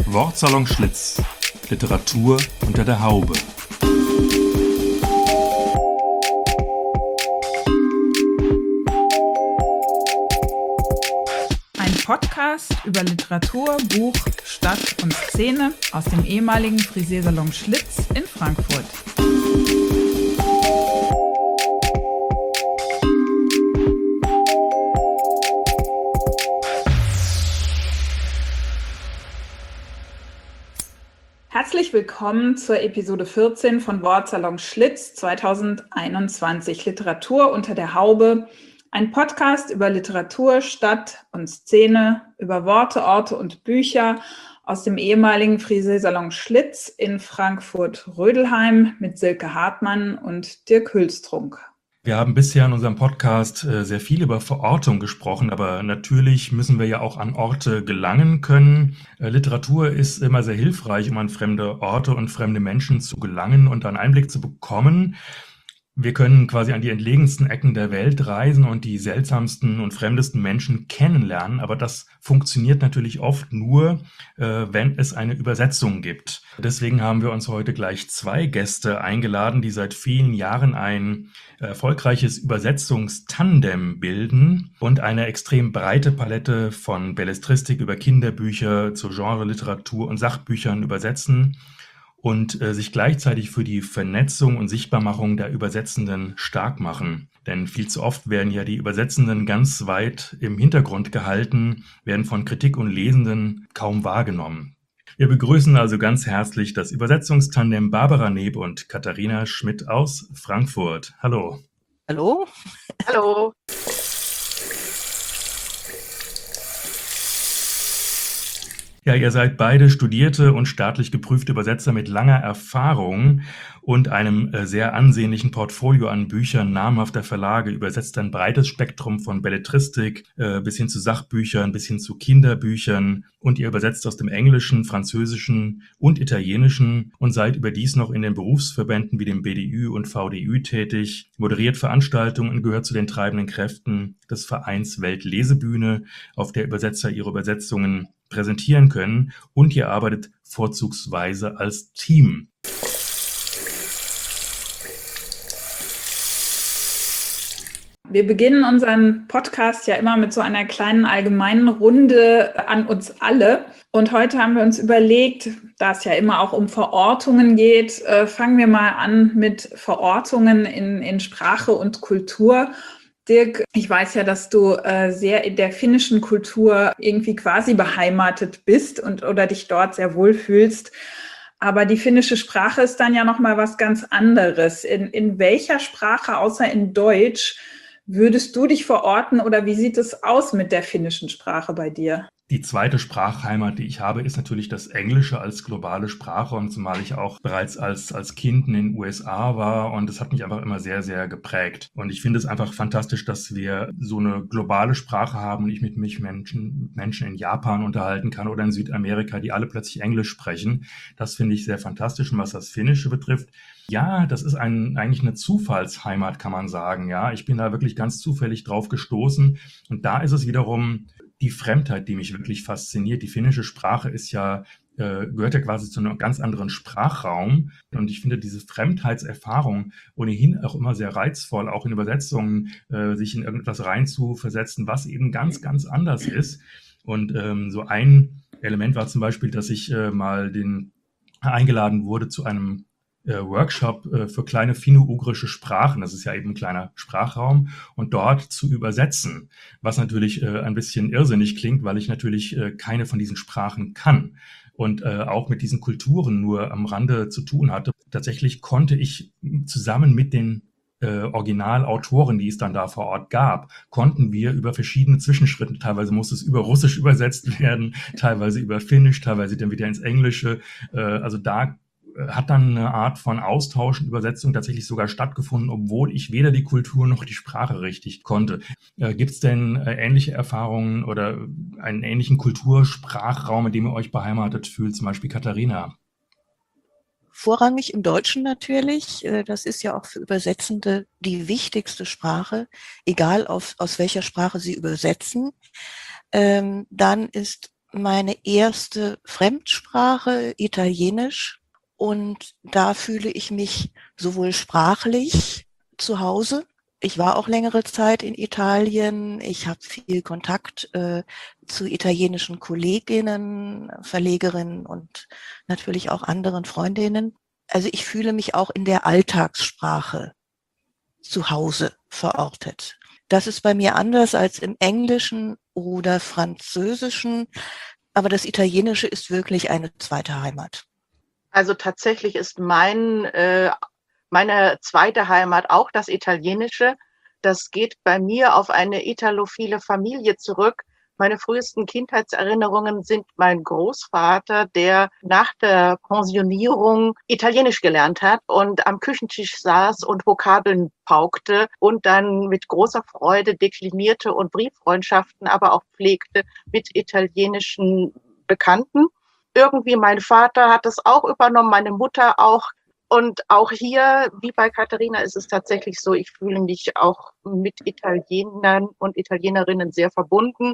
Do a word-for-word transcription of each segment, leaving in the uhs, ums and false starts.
Wortsalon Schlitz. Literatur unter der Haube. Ein Podcast über Literatur, Buch, Stadt und Szene aus dem ehemaligen Friseursalon Schlitz in Frankfurt. Herzlich willkommen zur Episode vierzehn von Wortsalon Schlitz zweitausendeinundzwanzig. Literatur unter der Haube. Ein Podcast über Literatur, Stadt und Szene, über Worte, Orte und Bücher aus dem ehemaligen Friseursalon Schlitz in Frankfurt-Rödelheim mit Silke Hartmann und Dirk Hülstrunk. Wir haben bisher in unserem Podcast äh, sehr viel über Verortung gesprochen, aber natürlich müssen wir ja auch an Orte gelangen können. Äh, Literatur ist immer sehr hilfreich, um an fremde Orte und fremde Menschen zu gelangen und einen Einblick zu bekommen. Wir können quasi an die entlegensten Ecken der Welt reisen und die seltsamsten und fremdesten Menschen kennenlernen, aber das funktioniert natürlich oft nur, äh, wenn es eine Übersetzung gibt. Deswegen haben wir uns heute gleich zwei Gäste eingeladen, die seit vielen Jahren ein erfolgreiches Übersetzungstandem bilden und eine extrem breite Palette von Belletristik über Kinderbücher zu Genre-Literatur und Sachbüchern übersetzen und äh, sich gleichzeitig für die Vernetzung und Sichtbarmachung der Übersetzenden stark machen. Denn viel zu oft werden ja die Übersetzenden ganz weit im Hintergrund gehalten, werden von Kritik und Lesenden kaum wahrgenommen. Wir begrüßen also ganz herzlich das Übersetzungstandem Barbara Neb und Katharina Schmidt aus Frankfurt. Hallo. Hallo. Hallo. Ja, ihr seid beide studierte und staatlich geprüfte Übersetzer mit langer Erfahrung und einem äh, sehr ansehnlichen Portfolio an Büchern namhafter Verlage. Übersetzt ein breites Spektrum von Belletristik äh, bis hin zu Sachbüchern, bis hin zu Kinderbüchern. Und ihr übersetzt aus dem Englischen, Französischen und Italienischen und seid überdies noch in den Berufsverbänden wie dem B D Ü und V D Ü tätig, moderiert Veranstaltungen und gehört zu den treibenden Kräften des Vereins Weltlesebühne, auf der Übersetzer ihre Übersetzungen präsentieren können, und ihr arbeitet vorzugsweise als Team. Wir beginnen unseren Podcast ja immer mit so einer kleinen allgemeinen Runde an uns alle. Und heute haben wir uns überlegt, da es ja immer auch um Verortungen geht, äh, fangen wir mal an mit Verortungen in, in Sprache und Kultur. Dirk, ich weiß ja, dass du äh, sehr in der finnischen Kultur irgendwie quasi beheimatet bist und oder dich dort sehr wohl fühlst. Aber die finnische Sprache ist dann ja nochmal was ganz anderes. In, in welcher Sprache außer in Deutsch würdest du dich verorten oder wie sieht es aus mit der finnischen Sprache bei dir? Die zweite Sprachheimat, die ich habe, ist natürlich das Englische als globale Sprache, und zumal ich auch bereits als als Kind in den U S A war, und das hat mich einfach immer sehr, sehr geprägt. Und ich finde es einfach fantastisch, dass wir so eine globale Sprache haben und ich mit mich Menschen, Menschen in Japan unterhalten kann oder in Südamerika, die alle plötzlich Englisch sprechen. Das finde ich sehr fantastisch. Und was das Finnische betrifft, ja, das ist ein, eigentlich eine Zufallsheimat, kann man sagen. Ja, ich bin da wirklich ganz zufällig drauf gestoßen, und da ist es wiederum die Fremdheit, die mich wirklich fasziniert. Die finnische Sprache ist ja, äh, gehört ja quasi zu einem ganz anderen Sprachraum. Und ich finde diese Fremdheitserfahrung ohnehin auch immer sehr reizvoll, auch in Übersetzungen, äh, sich in irgendetwas reinzuversetzen, was eben ganz, ganz anders ist. Und ähm, so ein Element war zum Beispiel, dass ich äh, mal den eingeladen wurde zu einem Workshop für kleine finno-ugrische Sprachen, das ist ja eben ein kleiner Sprachraum, und dort zu übersetzen, was natürlich ein bisschen irrsinnig klingt, weil ich natürlich keine von diesen Sprachen kann und auch mit diesen Kulturen nur am Rande zu tun hatte. Tatsächlich konnte ich zusammen mit den Äh, Originalautoren, die es dann da vor Ort gab, konnten wir über verschiedene Zwischenschritte, teilweise musste es über Russisch übersetzt werden, teilweise über Finnisch, teilweise dann wieder ins Englische, äh, also da hat dann eine Art von Austausch und Übersetzung tatsächlich sogar stattgefunden, obwohl ich weder die Kultur noch die Sprache richtig konnte. Äh, Gibt es denn äh, ähnliche Erfahrungen oder einen ähnlichen Kultursprachraum, in dem ihr euch beheimatet fühlt, zum Beispiel Katharina? Vorrangig im Deutschen natürlich. Das ist ja auch für Übersetzende die wichtigste Sprache, egal auf, aus welcher Sprache sie übersetzen. Ähm, dann ist meine erste Fremdsprache Italienisch und da fühle ich mich sowohl sprachlich zu Hause. Ich war auch längere Zeit in Italien. Ich habe viel Kontakt äh, zu italienischen Kolleginnen, Verlegerinnen und natürlich auch anderen Freundinnen. Also ich fühle mich auch in der Alltagssprache zu Hause verortet. Das ist bei mir anders als im Englischen oder Französischen, aber das Italienische ist wirklich eine zweite Heimat. Also tatsächlich ist mein, äh, meine zweite Heimat auch das Italienische. Das geht bei mir auf eine italophile Familie zurück. Meine frühesten Kindheitserinnerungen sind mein Großvater, der nach der Pensionierung Italienisch gelernt hat und am Küchentisch saß und Vokabeln paukte und dann mit großer Freude deklinierte und Brieffreundschaften aber auch pflegte mit italienischen Bekannten. Irgendwie mein Vater hat es auch übernommen, meine Mutter auch. Und auch hier, wie bei Katharina, ist es tatsächlich so, ich fühle mich auch mit Italienern und Italienerinnen sehr verbunden.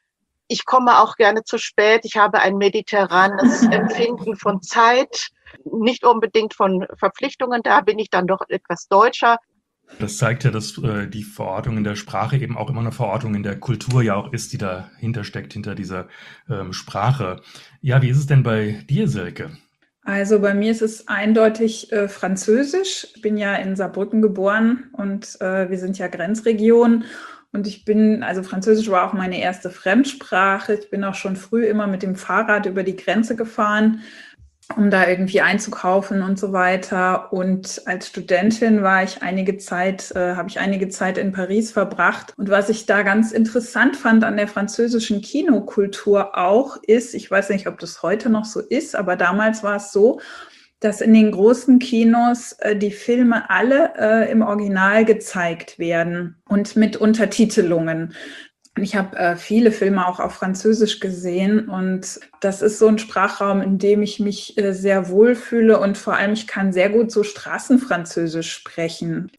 Ich komme auch gerne zu spät. Ich habe ein mediterranes Empfinden von Zeit, nicht unbedingt von Verpflichtungen. Da bin ich dann doch etwas deutscher. Das zeigt ja, dass äh, die Verortung in der Sprache eben auch immer eine Verortung in der Kultur ja auch ist, die dahinter steckt, hinter dieser ähm, Sprache. Ja, wie ist es denn bei dir, Silke? Also bei mir ist es eindeutig äh, Französisch. Ich bin ja in Saarbrücken geboren und äh, wir sind ja Grenzregion. Und ich bin, also Französisch war auch meine erste Fremdsprache. Ich bin auch schon früh immer mit dem Fahrrad über die Grenze gefahren, um da irgendwie einzukaufen und so weiter. Und als Studentin war ich einige Zeit, äh, habe ich einige Zeit in Paris verbracht. Und was ich da ganz interessant fand an der französischen Kinokultur auch ist, ich weiß nicht, ob das heute noch so ist, aber damals war es so, dass in den großen Kinos äh, die Filme alle äh, im Original gezeigt werden und mit Untertitelungen. Ich habe äh, viele Filme auch auf Französisch gesehen und das ist so ein Sprachraum, in dem ich mich äh, sehr wohlfühle und vor allem ich kann sehr gut so Straßenfranzösisch sprechen.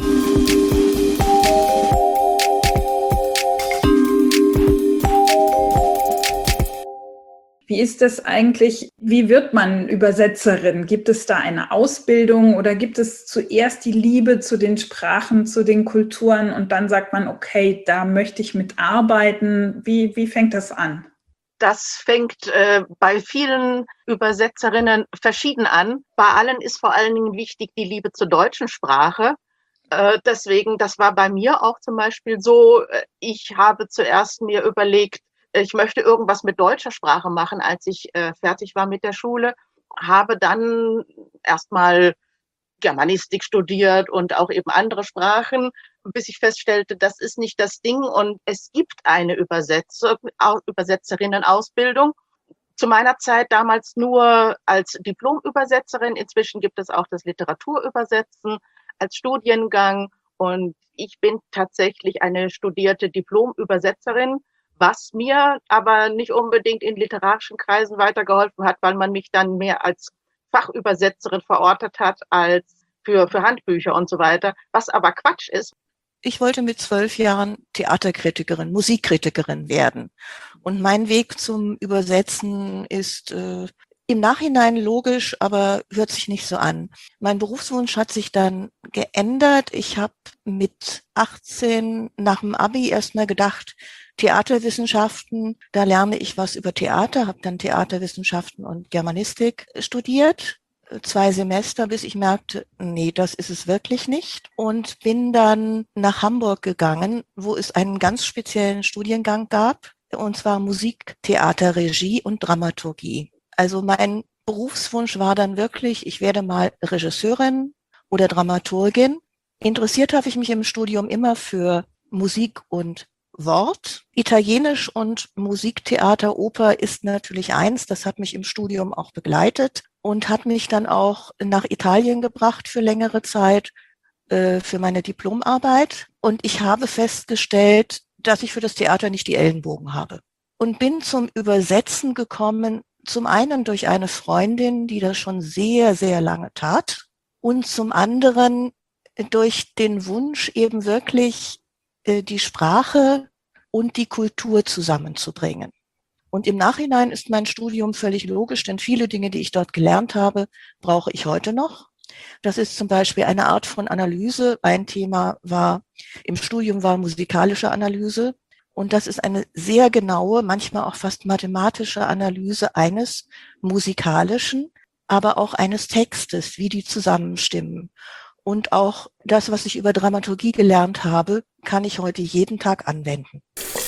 Wie ist das eigentlich? Wie wird man Übersetzerin? Gibt es da eine Ausbildung oder gibt es zuerst die Liebe zu den Sprachen, zu den Kulturen und dann sagt man, okay, da möchte ich mitarbeiten? Wie, wie fängt das an? Das fängt äh, bei vielen Übersetzerinnen verschieden an. Bei allen ist vor allen Dingen wichtig die Liebe zur deutschen Sprache. Äh, deswegen, das war bei mir auch zum Beispiel so, ich habe zuerst mir überlegt, ich möchte irgendwas mit deutscher Sprache machen, als ich äh, fertig war mit der Schule, habe dann erstmal Germanistik studiert und auch eben andere Sprachen, bis ich feststellte, das ist nicht das Ding und es gibt eine Übersetzer, Übersetzerinnenausbildung. Zu meiner Zeit damals nur als Diplomübersetzerin, inzwischen gibt es auch das Literaturübersetzen als Studiengang und ich bin tatsächlich eine studierte Diplomübersetzerin, was mir aber nicht unbedingt in literarischen Kreisen weitergeholfen hat, weil man mich dann mehr als Fachübersetzerin verortet hat als für, für Handbücher und so weiter, was aber Quatsch ist. Ich wollte mit zwölf Jahren Theaterkritikerin, Musikkritikerin werden. Und mein Weg zum Übersetzen ist äh, im Nachhinein logisch, aber hört sich nicht so an. Mein Berufswunsch hat sich dann geändert. Ich habe mit achtzehn nach dem Abi erstmal gedacht, Theaterwissenschaften, da lerne ich was über Theater, habe dann Theaterwissenschaften und Germanistik studiert, zwei Semester, bis ich merkte, nee, das ist es wirklich nicht und bin dann nach Hamburg gegangen, wo es einen ganz speziellen Studiengang gab, und zwar Musik, Theater, Regie und Dramaturgie. Also mein Berufswunsch war dann wirklich, ich werde mal Regisseurin oder Dramaturgin. Interessiert habe ich mich im Studium immer für Musik und Wort. Italienisch und Musiktheater, Oper ist natürlich eins. Das hat mich im Studium auch begleitet und hat mich dann auch nach Italien gebracht für längere Zeit äh, für meine Diplomarbeit. Und ich habe festgestellt, dass ich für das Theater nicht die Ellenbogen habe. Und bin zum Übersetzen gekommen, zum einen durch eine Freundin, die das schon sehr, sehr lange tat. Und zum anderen durch den Wunsch, eben wirklich die Sprache und die Kultur zusammenzubringen. Und im Nachhinein ist mein Studium völlig logisch, denn viele Dinge, die ich dort gelernt habe, brauche ich heute noch. Das ist zum Beispiel eine Art von Analyse. Ein Thema war, im Studium war musikalische Analyse. Und das ist eine sehr genaue, manchmal auch fast mathematische Analyse eines musikalischen, aber auch eines Textes, wie die zusammenstimmen. Und auch das, was ich über Dramaturgie gelernt habe, kann ich heute jeden Tag anwenden.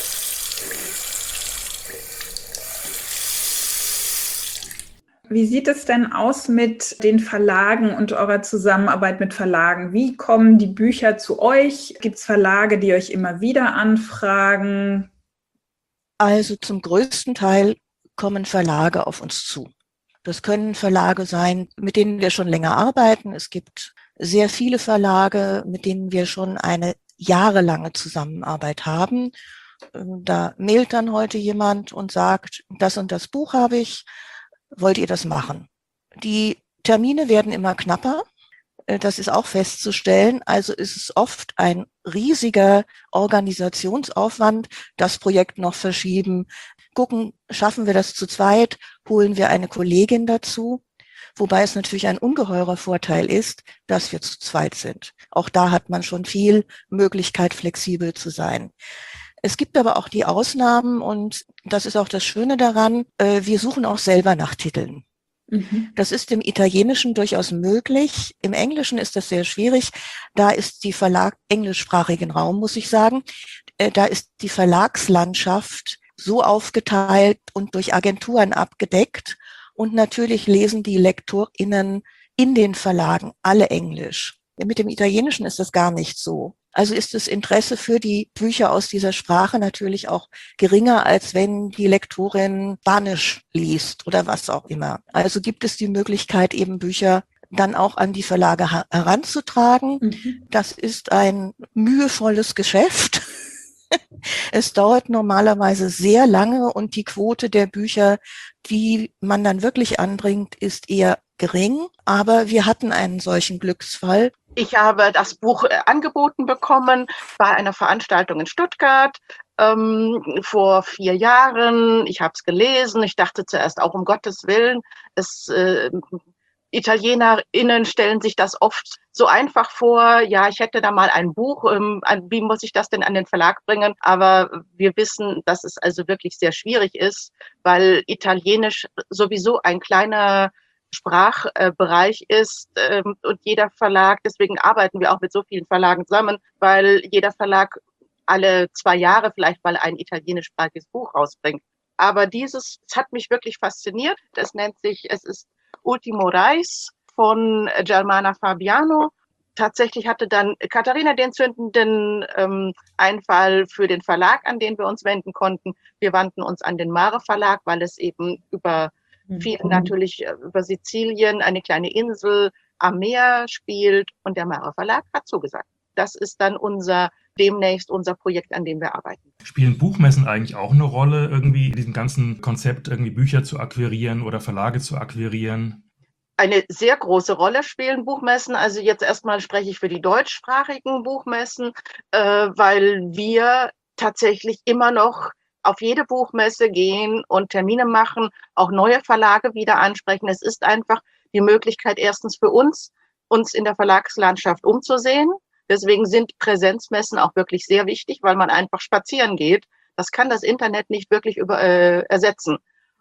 Wie sieht es denn aus mit den Verlagen und eurer Zusammenarbeit mit Verlagen? Wie kommen die Bücher zu euch? Gibt es Verlage, die euch immer wieder anfragen? Also zum größten Teil kommen Verlage auf uns zu. Das können Verlage sein, mit denen wir schon länger arbeiten. Es gibt sehr viele Verlage, mit denen wir schon eine jahrelange Zusammenarbeit haben. Da mailt dann heute jemand und sagt, das und das Buch habe ich, wollt ihr das machen? Die Termine werden immer knapper. Das ist auch festzustellen. Also ist es oft ein riesiger Organisationsaufwand, das Projekt noch verschieben, gucken, schaffen wir das zu zweit, holen wir eine Kollegin dazu. Wobei es natürlich ein ungeheurer Vorteil ist, dass wir zu zweit sind. Auch da hat man schon viel Möglichkeit, flexibel zu sein. Es gibt aber auch die Ausnahmen und das ist auch das Schöne daran, wir suchen auch selber nach Titeln. Mhm. Das ist im Italienischen durchaus möglich. Im Englischen ist das sehr schwierig. Da ist die Verlag, englischsprachigen Raum, muss ich sagen, da ist die Verlagslandschaft so aufgeteilt und durch Agenturen abgedeckt. Und natürlich lesen die LektorInnen in den Verlagen alle Englisch. Mit dem Italienischen ist das gar nicht so. Also ist das Interesse für die Bücher aus dieser Sprache natürlich auch geringer, als wenn die Lektorin Spanisch liest oder was auch immer. Also gibt es die Möglichkeit, eben Bücher dann auch an die Verlage heranzutragen. Mhm. Das ist ein mühevolles Geschäft. Es dauert normalerweise sehr lange und die Quote der Bücher, die man dann wirklich anbringt, ist eher gering. Aber wir hatten einen solchen Glücksfall. Ich habe das Buch angeboten bekommen bei einer Veranstaltung in Stuttgart ähm, vor vier Jahren. Ich habe es gelesen. Ich dachte zuerst auch, um Gottes Willen, es, äh, ItalienerInnen stellen sich das oft so einfach vor. Ja, ich hätte da mal ein Buch. Ähm, wie muss ich das denn an den Verlag bringen? Aber wir wissen, dass es also wirklich sehr schwierig ist, weil Italienisch sowieso ein kleiner Sprachbereich ist ähm, und jeder Verlag, deswegen arbeiten wir auch mit so vielen Verlagen zusammen, weil jeder Verlag alle zwei Jahre vielleicht mal ein italienischsprachiges Buch rausbringt. Aber dieses es hat mich wirklich fasziniert. Das nennt sich, es ist Ultimo Reis von Germana Fabiano. Tatsächlich hatte dann Katharina den zündenden ähm, Einfall für den Verlag, an den wir uns wenden konnten. Wir wandten uns an den Mare Verlag, weil es eben über viel natürlich über Sizilien, eine kleine Insel am Meer spielt und der Mare Verlag hat zugesagt. Das ist dann unser, demnächst unser Projekt, an dem wir arbeiten. Spielen Buchmessen eigentlich auch eine Rolle, irgendwie in diesem ganzen Konzept, irgendwie Bücher zu akquirieren oder Verlage zu akquirieren? Eine sehr große Rolle spielen Buchmessen. Also jetzt erstmal spreche ich für die deutschsprachigen Buchmessen, äh, weil wir tatsächlich immer noch auf jede Buchmesse gehen und Termine machen, auch neue Verlage wieder ansprechen. Es ist einfach die Möglichkeit, erstens für uns, uns in der Verlagslandschaft umzusehen. Deswegen sind Präsenzmessen auch wirklich sehr wichtig, weil man einfach spazieren geht. Das kann das Internet nicht wirklich über, äh, ersetzen.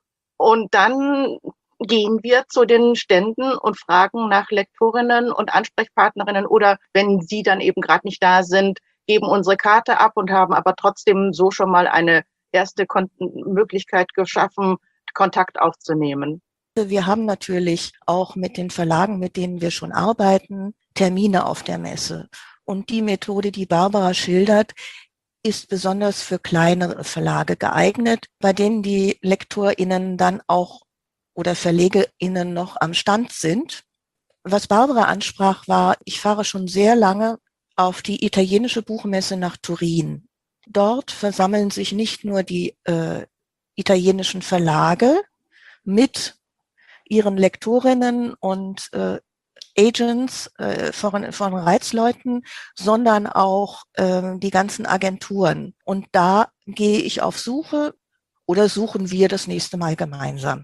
Und dann gehen wir zu den Ständen und fragen nach Lektorinnen und Ansprechpartnerinnen oder wenn sie dann eben gerade nicht da sind, geben unsere Karte ab und haben aber trotzdem so schon mal eine erste Kon- Möglichkeit geschaffen, Kontakt aufzunehmen. Wir haben natürlich auch mit den Verlagen, mit denen wir schon arbeiten, Termine auf der Messe. Und die Methode, die Barbara schildert, ist besonders für kleinere Verlage geeignet, bei denen die LektorInnen dann auch oder VerlegerInnen noch am Stand sind. Was Barbara ansprach, war, ich fahre schon sehr lange auf die italienische Buchmesse nach Turin. Dort versammeln sich nicht nur die äh, italienischen Verlage mit ihren Lektorinnen und äh, Agents, äh, von, von Reizleuten, sondern auch äh, die ganzen Agenturen. Und da gehe ich auf Suche oder suchen wir das nächste Mal gemeinsam?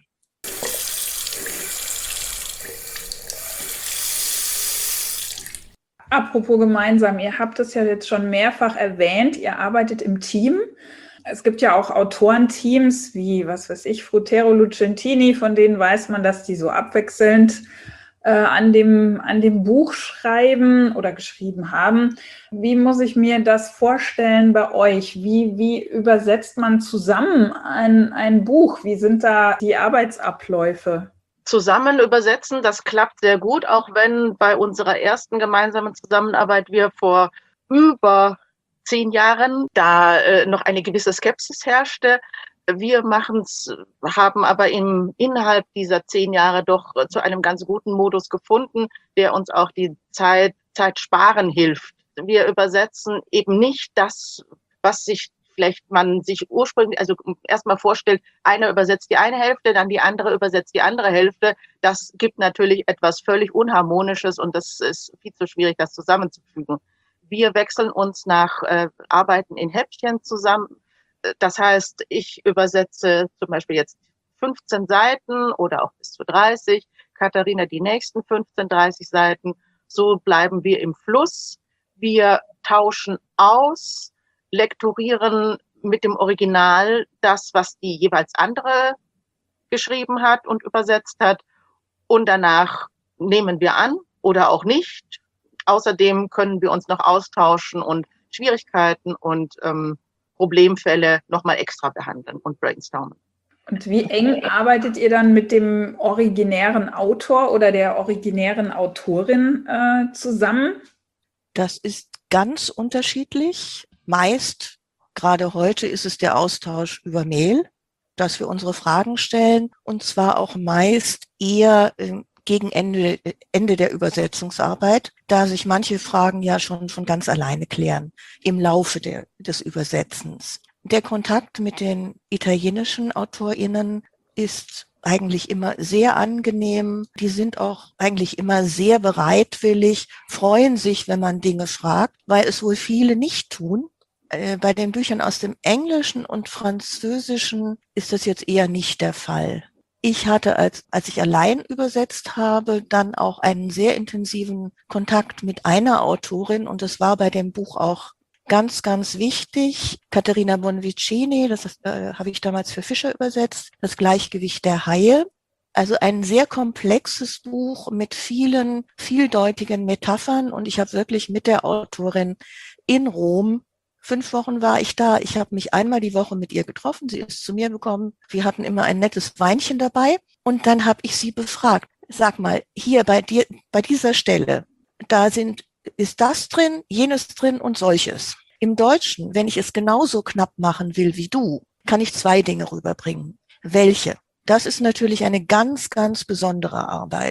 Apropos gemeinsam, ihr habt es ja jetzt schon mehrfach erwähnt, ihr arbeitet im Team. Es gibt ja auch Autorenteams wie, was weiß ich, Frutero Lucentini, von denen weiß man, dass die so abwechselnd äh, an dem, an dem Buch schreiben oder geschrieben haben. Wie muss ich mir das vorstellen bei euch? Wie, wie übersetzt man zusammen ein, ein Buch? Wie sind da die Arbeitsabläufe? Zusammen übersetzen, das klappt sehr gut, auch wenn bei unserer ersten gemeinsamen Zusammenarbeit wir vor über zehn Jahren da äh, noch eine gewisse Skepsis herrschte. Wir machen's, haben aber im, innerhalb dieser zehn Jahre doch zu einem ganz guten Modus gefunden, der uns auch die Zeit, Zeit sparen hilft. Wir übersetzen eben nicht das, was sich vielleicht man sich ursprünglich, also erstmal vorstellt, einer übersetzt die eine Hälfte, dann die andere übersetzt die andere Hälfte. Das gibt natürlich etwas völlig Unharmonisches und das ist viel zu schwierig, das zusammenzufügen. Wir wechseln uns nach äh, Arbeiten in Häppchen zusammen. Das heißt, ich übersetze zum Beispiel jetzt fünfzehn Seiten oder auch bis zu dreißig, Katharina die nächsten fünfzehn, dreißig Seiten. So bleiben wir im Fluss. Wir tauschen aus, lektorieren mit dem Original das, was die jeweils andere geschrieben hat und übersetzt hat. Und danach nehmen wir an oder auch nicht. Außerdem können wir uns noch austauschen und Schwierigkeiten und ähm, Problemfälle nochmal extra behandeln und brainstormen. Und wie eng arbeitet ihr dann mit dem originären Autor oder der originären Autorin äh, zusammen? Das ist ganz unterschiedlich. Meist, gerade heute, ist es der Austausch über Mail, dass wir unsere Fragen stellen, und zwar auch meist eher äh, gegen Ende, Ende der Übersetzungsarbeit, da sich manche Fragen ja schon von ganz alleine klären im Laufe der, des Übersetzens. Der Kontakt mit den italienischen AutorInnen ist eigentlich immer sehr angenehm. Die sind auch eigentlich immer sehr bereitwillig, freuen sich, wenn man Dinge fragt, weil es wohl viele nicht tun. Äh, bei den Büchern aus dem Englischen und Französischen ist das jetzt eher nicht der Fall. Ich hatte, als, als ich allein übersetzt habe, dann auch einen sehr intensiven Kontakt mit einer Autorin, und das war bei dem Buch auch ganz, ganz wichtig. Caterina Bonvicini, das ist, äh, habe ich damals für Fischer übersetzt, Das Gleichgewicht der Haie. Also ein sehr komplexes Buch mit vielen, vieldeutigen Metaphern, und ich habe wirklich mit der Autorin in Rom, fünf Wochen war ich da, ich habe mich einmal die Woche mit ihr getroffen, sie ist zu mir gekommen, wir hatten immer ein nettes Weinchen dabei, und dann habe ich sie befragt, sag mal, hier bei dir, bei dieser Stelle, da sind, ist das drin, jenes drin und solches. Im Deutschen, wenn ich es genauso knapp machen will wie du, kann ich zwei Dinge rüberbringen. Welche? Das ist natürlich eine ganz, ganz besondere Arbeit.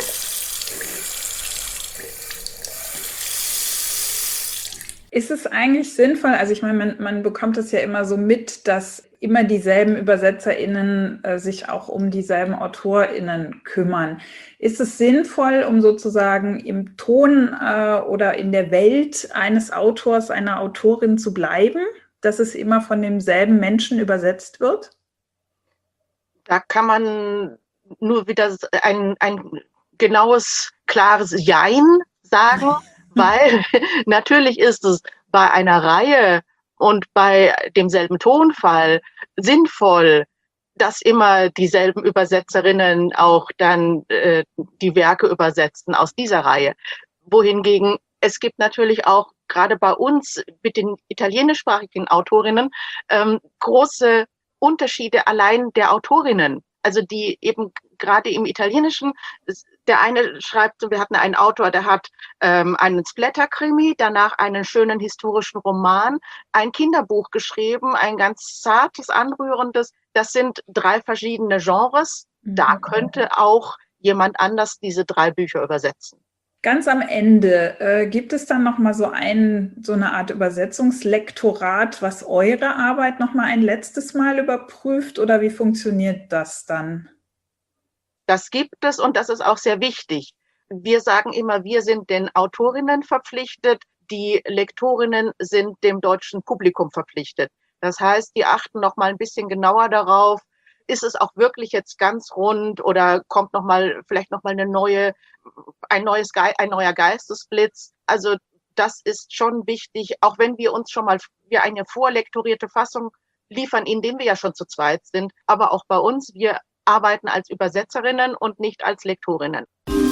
Ist es eigentlich sinnvoll, also ich meine, man, man bekommt es ja immer so mit, dass immer dieselben ÜbersetzerInnen äh, sich auch um dieselben AutorInnen kümmern. Ist es sinnvoll, um sozusagen im Ton äh, oder in der Welt eines Autors, einer Autorin zu bleiben, dass es immer von demselben Menschen übersetzt wird? Da kann man nur wieder ein, ein genaues, klares Jein sagen. Weil natürlich ist es bei einer Reihe und bei demselben Tonfall sinnvoll, dass immer dieselben Übersetzerinnen auch dann äh, die Werke übersetzen aus dieser Reihe. Wohingegen es gibt natürlich auch gerade bei uns mit den italienischsprachigen Autorinnen ähm, große Unterschiede allein der Autorinnen. Also die eben gerade im Italienischen, der eine schreibt, wir hatten einen Autor, der hat ähm, einen Splatter-Krimi, danach einen schönen historischen Roman, ein Kinderbuch geschrieben, ein ganz zartes, anrührendes. Das sind drei verschiedene Genres. Da könnte auch jemand anders diese drei Bücher übersetzen. Ganz am Ende, äh, gibt es dann nochmal so ein, so eine Art Übersetzungslektorat, was eure Arbeit nochmal ein letztes Mal überprüft, oder wie funktioniert das dann? Das gibt es, und das ist auch sehr wichtig. Wir sagen immer, wir sind den Autorinnen verpflichtet, die Lektorinnen sind dem deutschen Publikum verpflichtet. Das heißt, die achten noch mal ein bisschen genauer darauf, ist es auch wirklich jetzt ganz rund oder kommt noch mal vielleicht noch mal eine neue, ein neues Ge- ein neuer Geistesblitz. Also das ist schon wichtig, auch wenn wir uns schon mal wir eine vorlektorierte Fassung liefern, indem wir ja schon zu zweit sind. Aber auch bei uns, wir arbeiten als Übersetzerinnen und nicht als Lektorinnen.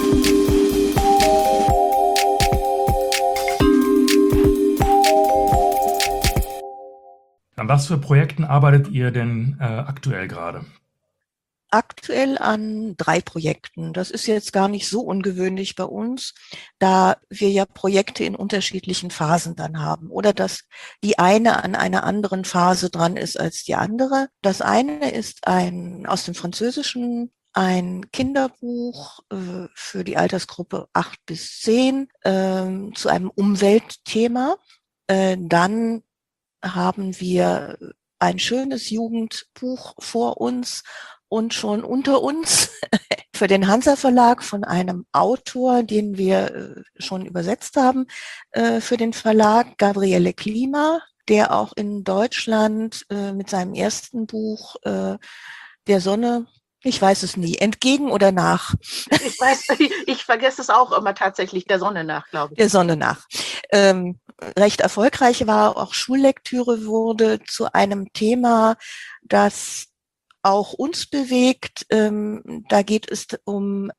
An was für Projekten arbeitet ihr denn äh, aktuell gerade? Aktuell an drei Projekten. Das ist jetzt gar nicht so ungewöhnlich bei uns, da wir ja Projekte in unterschiedlichen Phasen dann haben oder dass die eine an einer anderen Phase dran ist als die andere. Das eine ist ein aus dem Französischen ein Kinderbuch äh, für die Altersgruppe acht bis zehn äh, zu einem Umweltthema. Äh, dann haben wir ein schönes Jugendbuch vor uns und schon unter uns für den Hansa Verlag von einem Autor, den wir äh, schon übersetzt haben, äh, für den Verlag Gabriele Klima, der auch in Deutschland äh, mit seinem ersten Buch äh, der Sonne, ich weiß es nie, entgegen oder nach? Ich weiß, ich vergesse es auch immer tatsächlich, der Sonne nach, glaube ich. Der Sonne nach. Ähm, recht erfolgreich war, auch Schullektüre wurde zu einem Thema, das auch uns bewegt. Ähm, da geht es um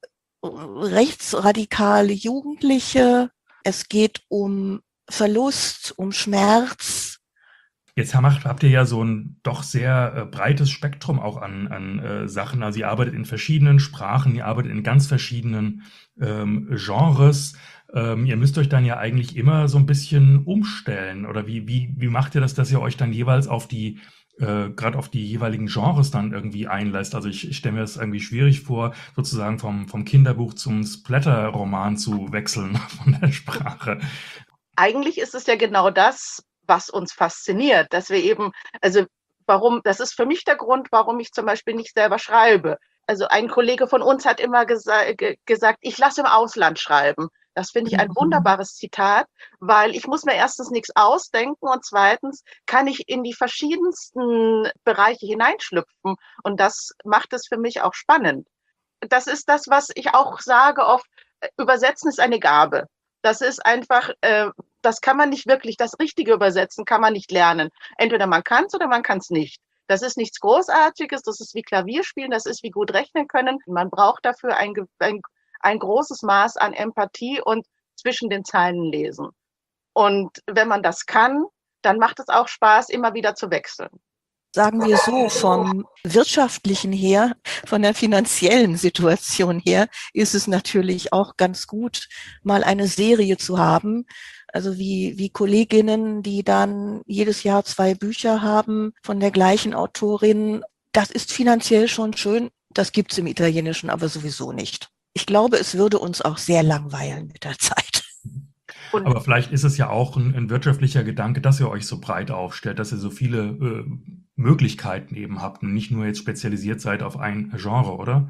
rechtsradikale Jugendliche. Es geht um Verlust, um Schmerz. Jetzt macht, habt ihr ja so ein doch sehr äh, breites Spektrum auch an, an äh, Sachen. Also ihr arbeitet in verschiedenen Sprachen, ihr arbeitet in ganz verschiedenen ähm, Genres. Ähm, ihr müsst euch dann ja eigentlich immer so ein bisschen umstellen. Oder wie, wie, wie macht ihr das, dass ihr euch dann jeweils auf die äh, gerade auf die jeweiligen Genres dann irgendwie einlässt? Also ich, ich stelle mir das irgendwie schwierig vor, sozusagen vom, vom Kinderbuch zum Splatter-Roman zu wechseln von der Sprache. Eigentlich ist es ja genau das, was uns fasziniert, dass wir eben, also warum, das ist für mich der Grund, warum ich zum Beispiel nicht selber schreibe. Also ein Kollege von uns hat immer gesa- ge- gesagt, ich lasse im Ausland schreiben. Das finde ich ein wunderbares Zitat, weil ich muss mir erstens nichts ausdenken und zweitens kann ich in die verschiedensten Bereiche hineinschlüpfen und das macht es für mich auch spannend. Das ist das, was ich auch sage oft, Übersetzen ist eine Gabe. Das ist einfach, äh, das kann man nicht wirklich, das richtige Übersetzen kann man nicht lernen. Entweder man kann es oder man kann es nicht. Das ist nichts Großartiges, das ist wie Klavierspielen, das ist wie gut rechnen können. Man braucht dafür ein, ein, ein großes Maß an Empathie und zwischen den Zeilen lesen. Und wenn man das kann, dann macht es auch Spaß, immer wieder zu wechseln. Sagen wir so, vom wirtschaftlichen her, von der finanziellen Situation her, ist es natürlich auch ganz gut, mal eine Serie zu haben. Also wie, wie Kolleginnen, die dann jedes Jahr zwei Bücher haben von der gleichen Autorin. Das ist finanziell schon schön. Das gibt's im Italienischen aber sowieso nicht. Ich glaube, es würde uns auch sehr langweilen mit der Zeit. Und Aber vielleicht ist es ja auch ein, ein wirtschaftlicher Gedanke, dass ihr euch so breit aufstellt, dass ihr so viele äh, Möglichkeiten eben habt und nicht nur jetzt spezialisiert seid auf ein Genre, oder?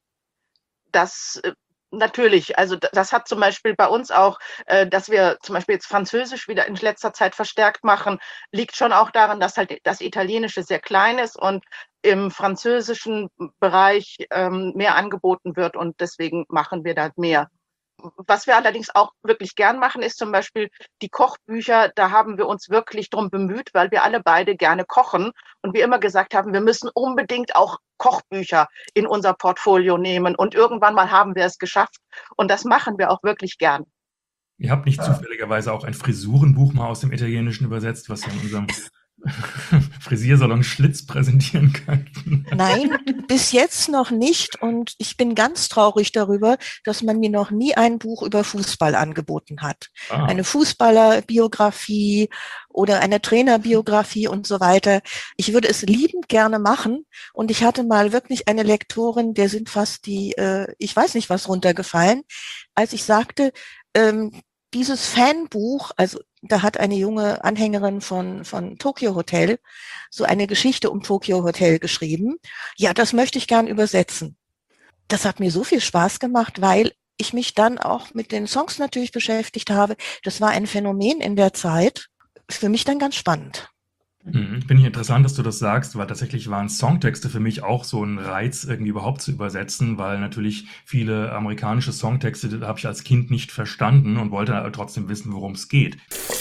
das äh, natürlich, also d- das hat zum Beispiel bei uns auch, äh, dass wir zum Beispiel jetzt Französisch wieder in letzter Zeit verstärkt machen, liegt schon auch daran, dass halt das Italienische sehr klein ist und im französischen Bereich ähm, mehr angeboten wird und deswegen machen wir da mehr. Was wir allerdings auch wirklich gern machen, ist zum Beispiel die Kochbücher. Da haben wir uns wirklich drum bemüht, weil wir alle beide gerne kochen und wir immer gesagt haben, wir müssen unbedingt auch Kochbücher in unser Portfolio nehmen. Und irgendwann mal haben wir es geschafft. Und das machen wir auch wirklich gern. Ihr habt nicht zufälligerweise auch ein Frisurenbuch mal aus dem Italienischen übersetzt, was wir in unserem Frisiersalon Schlitz präsentieren könnten? Nein, bis jetzt noch nicht. Und ich bin ganz traurig darüber, dass man mir noch nie ein Buch über Fußball angeboten hat. Ah, Eine Fußballerbiografie oder eine Trainerbiografie und so weiter. Ich würde es liebend gerne machen. Und ich hatte mal wirklich eine Lektorin, der sind fast die, äh, ich weiß nicht was runtergefallen, als ich sagte, ähm, dieses Fanbuch, also da hat eine junge Anhängerin von, von Tokyo Hotel so eine Geschichte um Tokyo Hotel geschrieben. Ja, das möchte ich gern übersetzen. Das hat mir so viel Spaß gemacht, weil ich mich dann auch mit den Songs natürlich beschäftigt habe. Das war ein Phänomen in der Zeit. Für mich dann ganz spannend. Mhm. Finde ich interessant, dass du das sagst, weil tatsächlich waren Songtexte für mich auch so ein Reiz, irgendwie überhaupt zu übersetzen, weil natürlich viele amerikanische Songtexte, die habe ich als Kind nicht verstanden und wollte aber trotzdem wissen, worum es geht.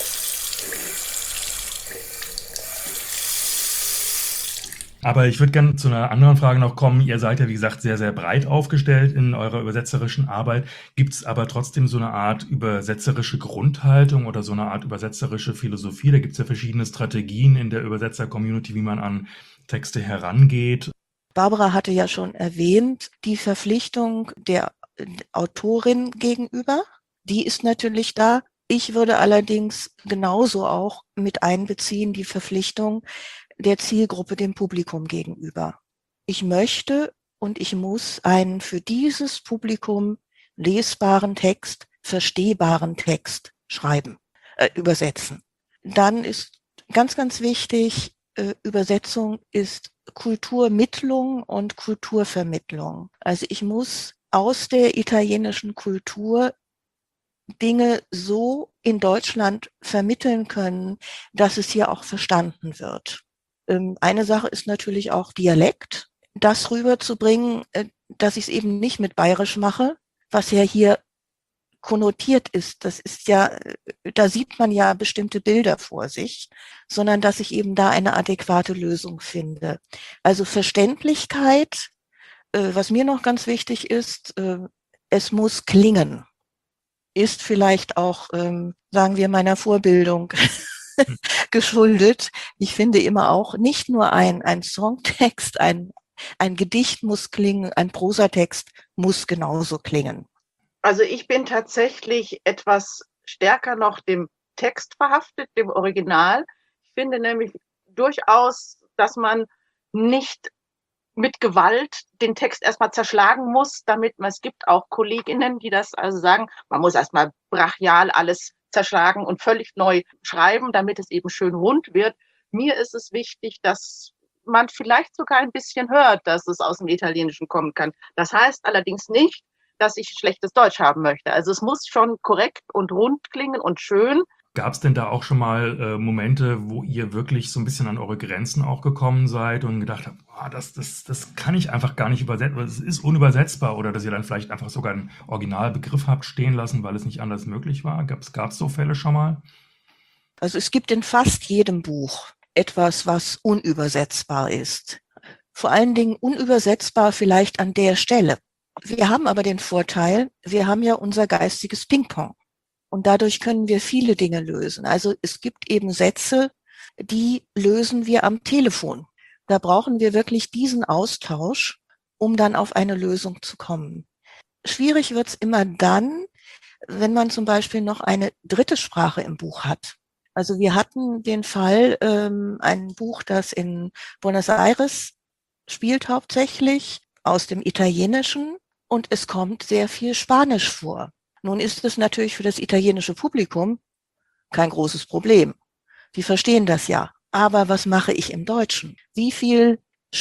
Aber ich würde gerne zu einer anderen Frage noch kommen. Ihr seid ja, wie gesagt, sehr, sehr breit aufgestellt in eurer übersetzerischen Arbeit. Gibt es aber trotzdem so eine Art übersetzerische Grundhaltung oder so eine Art übersetzerische Philosophie? Da gibt es ja verschiedene Strategien in der Übersetzer-Community, wie man an Texte herangeht. Barbara hatte ja schon erwähnt, die Verpflichtung der Autorin gegenüber, die ist natürlich da. Ich würde allerdings genauso auch mit einbeziehen, die Verpflichtung der Zielgruppe, dem Publikum gegenüber. Ich möchte und ich muss einen für dieses Publikum lesbaren Text, verstehbaren Text schreiben, äh, übersetzen. Dann ist ganz, ganz wichtig, äh, Übersetzung ist Kulturmittlung und Kulturvermittlung. Also ich muss aus der italienischen Kultur Dinge so in Deutschland vermitteln können, dass es hier auch verstanden wird. Eine Sache ist natürlich auch Dialekt, das rüberzubringen, dass ich es eben nicht mit Bayerisch mache, was ja hier konnotiert ist. Das ist ja, da sieht man ja bestimmte Bilder vor sich, sondern dass ich eben da eine adäquate Lösung finde. Also Verständlichkeit, was mir noch ganz wichtig ist, es muss klingen. Ist vielleicht auch, ähm, sagen wir, meiner Vorbildung geschuldet. Ich finde immer auch, nicht nur ein, ein Songtext, ein, ein Gedicht muss klingen, ein Prosatext muss genauso klingen. Also ich bin tatsächlich etwas stärker noch dem Text verhaftet, dem Original. Ich finde nämlich durchaus, dass man nicht mit Gewalt den Text erstmal zerschlagen muss, damit man, es gibt auch Kolleginnen, die das also sagen, man muss erstmal brachial alles zerschlagen und völlig neu schreiben, damit es eben schön rund wird. Mir ist es wichtig, dass man vielleicht sogar ein bisschen hört, dass es aus dem Italienischen kommen kann. Das heißt allerdings nicht, dass ich schlechtes Deutsch haben möchte. Also es muss schon korrekt und rund klingen und schön. Gab es denn da auch schon mal äh, Momente, wo ihr wirklich so ein bisschen an eure Grenzen auch gekommen seid und gedacht habt, oh, das, das, das kann ich einfach gar nicht übersetzen, das ist unübersetzbar, oder dass ihr dann vielleicht einfach sogar einen Originalbegriff habt stehen lassen, weil es nicht anders möglich war? Gab es so Fälle schon mal? Also es gibt in fast jedem Buch etwas, was unübersetzbar ist. Vor allen Dingen unübersetzbar vielleicht an der Stelle. Wir haben aber den Vorteil, wir haben ja unser geistiges Ping-Pong. Und dadurch können wir viele Dinge lösen. Also es gibt eben Sätze, die lösen wir am Telefon. Da brauchen wir wirklich diesen Austausch, um dann auf eine Lösung zu kommen. Schwierig wird's immer dann, wenn man zum Beispiel noch eine dritte Sprache im Buch hat. Also wir hatten den Fall, ähm, ein Buch, das in Buenos Aires spielt hauptsächlich, aus dem Italienischen, und es kommt sehr viel Spanisch vor. Nun ist es natürlich für das italienische Publikum kein großes Problem. Die verstehen das ja. Aber was mache ich im Deutschen? Wie viel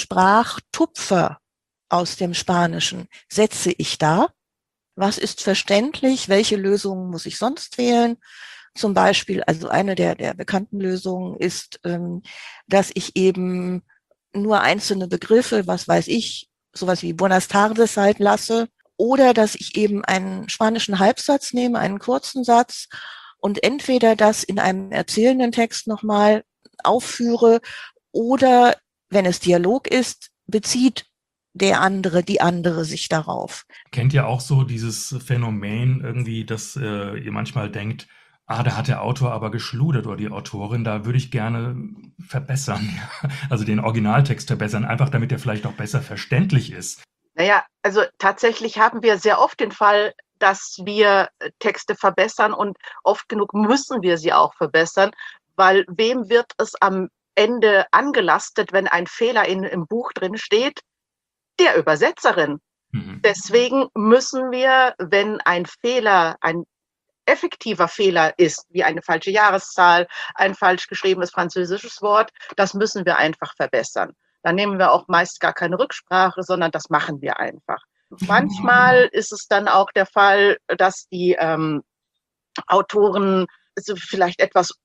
Sprachtupfer aus dem Spanischen setze ich da? Was ist verständlich? Welche Lösungen muss ich sonst wählen? Zum Beispiel, also eine der, der bekannten Lösungen ist, ähm, dass ich eben nur einzelne Begriffe, was weiß ich, sowas wie Buenas tardes halt lasse, oder dass ich eben einen spanischen Halbsatz nehme, einen kurzen Satz, und entweder das in einem erzählenden Text nochmal aufführe, oder, wenn es Dialog ist, bezieht der andere, die andere sich darauf. Kennt ihr auch so dieses Phänomen irgendwie, dass äh, ihr manchmal denkt, ah, da hat der Autor aber geschludert oder die Autorin, da würde ich gerne verbessern, also den Originaltext verbessern, einfach damit er vielleicht auch besser verständlich ist. Naja, also tatsächlich haben wir sehr oft den Fall, dass wir Texte verbessern, und oft genug müssen wir sie auch verbessern, weil wem wird es am Ende angelastet, wenn ein Fehler in, im Buch drin steht? Der Übersetzerin. Mhm. Deswegen müssen wir, wenn ein Fehler, ein effektiver Fehler ist, wie eine falsche Jahreszahl, ein falsch geschriebenes französisches Wort, das müssen wir einfach verbessern. Dann nehmen wir auch meist gar keine Rücksprache, sondern das machen wir einfach. Manchmal ist es dann auch der Fall, dass die ähm, Autoren also vielleicht etwas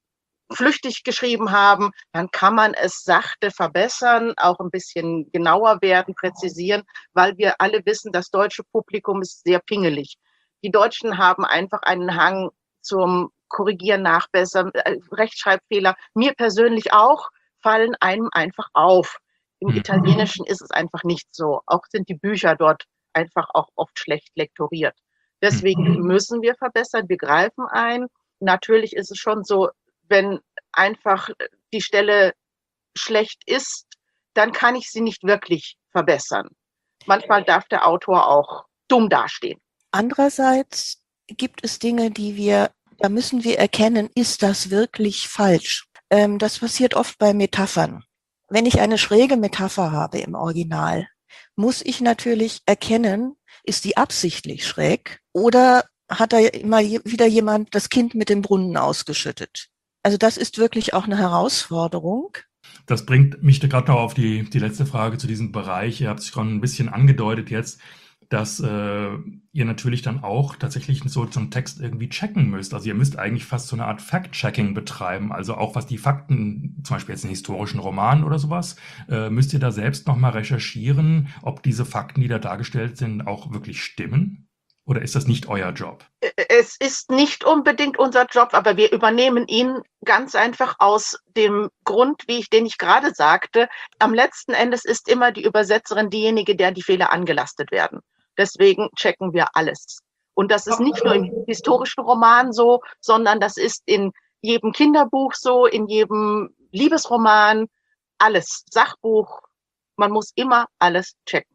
flüchtig geschrieben haben, dann kann man es sachte verbessern, auch ein bisschen genauer werden, präzisieren, weil wir alle wissen, das deutsche Publikum ist sehr pingelig. Die Deutschen haben einfach einen Hang zum Korrigieren, Nachbessern, äh, Rechtschreibfehler. Mir persönlich auch, fallen einem einfach auf. Im Mhm. Italienischen ist es einfach nicht so. Auch sind die Bücher dort einfach auch oft schlecht lektoriert. Deswegen Mhm. müssen wir verbessern, wir greifen ein. Natürlich ist es schon so, wenn einfach die Stelle schlecht ist, dann kann ich sie nicht wirklich verbessern. Manchmal darf der Autor auch dumm dastehen. Andererseits gibt es Dinge, die wir, da müssen wir erkennen, ist das wirklich falsch? Ähm, das passiert oft bei Metaphern. Wenn ich eine schräge Metapher habe im Original, muss ich natürlich erkennen, ist die absichtlich schräg oder hat da immer wieder jemand das Kind mit dem Brunnen ausgeschüttet? Also das ist wirklich auch eine Herausforderung. Das bringt mich gerade noch auf die, die letzte Frage zu diesem Bereich. Ihr habt es schon ein bisschen angedeutet jetzt, dass äh, ihr natürlich dann auch tatsächlich so, so einen Text irgendwie checken müsst. Also ihr müsst eigentlich fast so eine Art Fact-Checking betreiben. Also auch was die Fakten, zum Beispiel jetzt einen historischen Roman oder sowas, äh, müsst ihr da selbst nochmal recherchieren, ob diese Fakten, die da dargestellt sind, auch wirklich stimmen? Oder ist das nicht euer Job? Es ist nicht unbedingt unser Job, aber wir übernehmen ihn ganz einfach aus dem Grund, wie ich, den ich gerade sagte. Am letzten Endes ist immer die Übersetzerin diejenige, der die Fehler angelastet werden. Deswegen checken wir alles. Und das ist nicht nur im historischen Roman so, sondern das ist in jedem Kinderbuch so, in jedem Liebesroman, alles. Sachbuch. Man muss immer alles checken.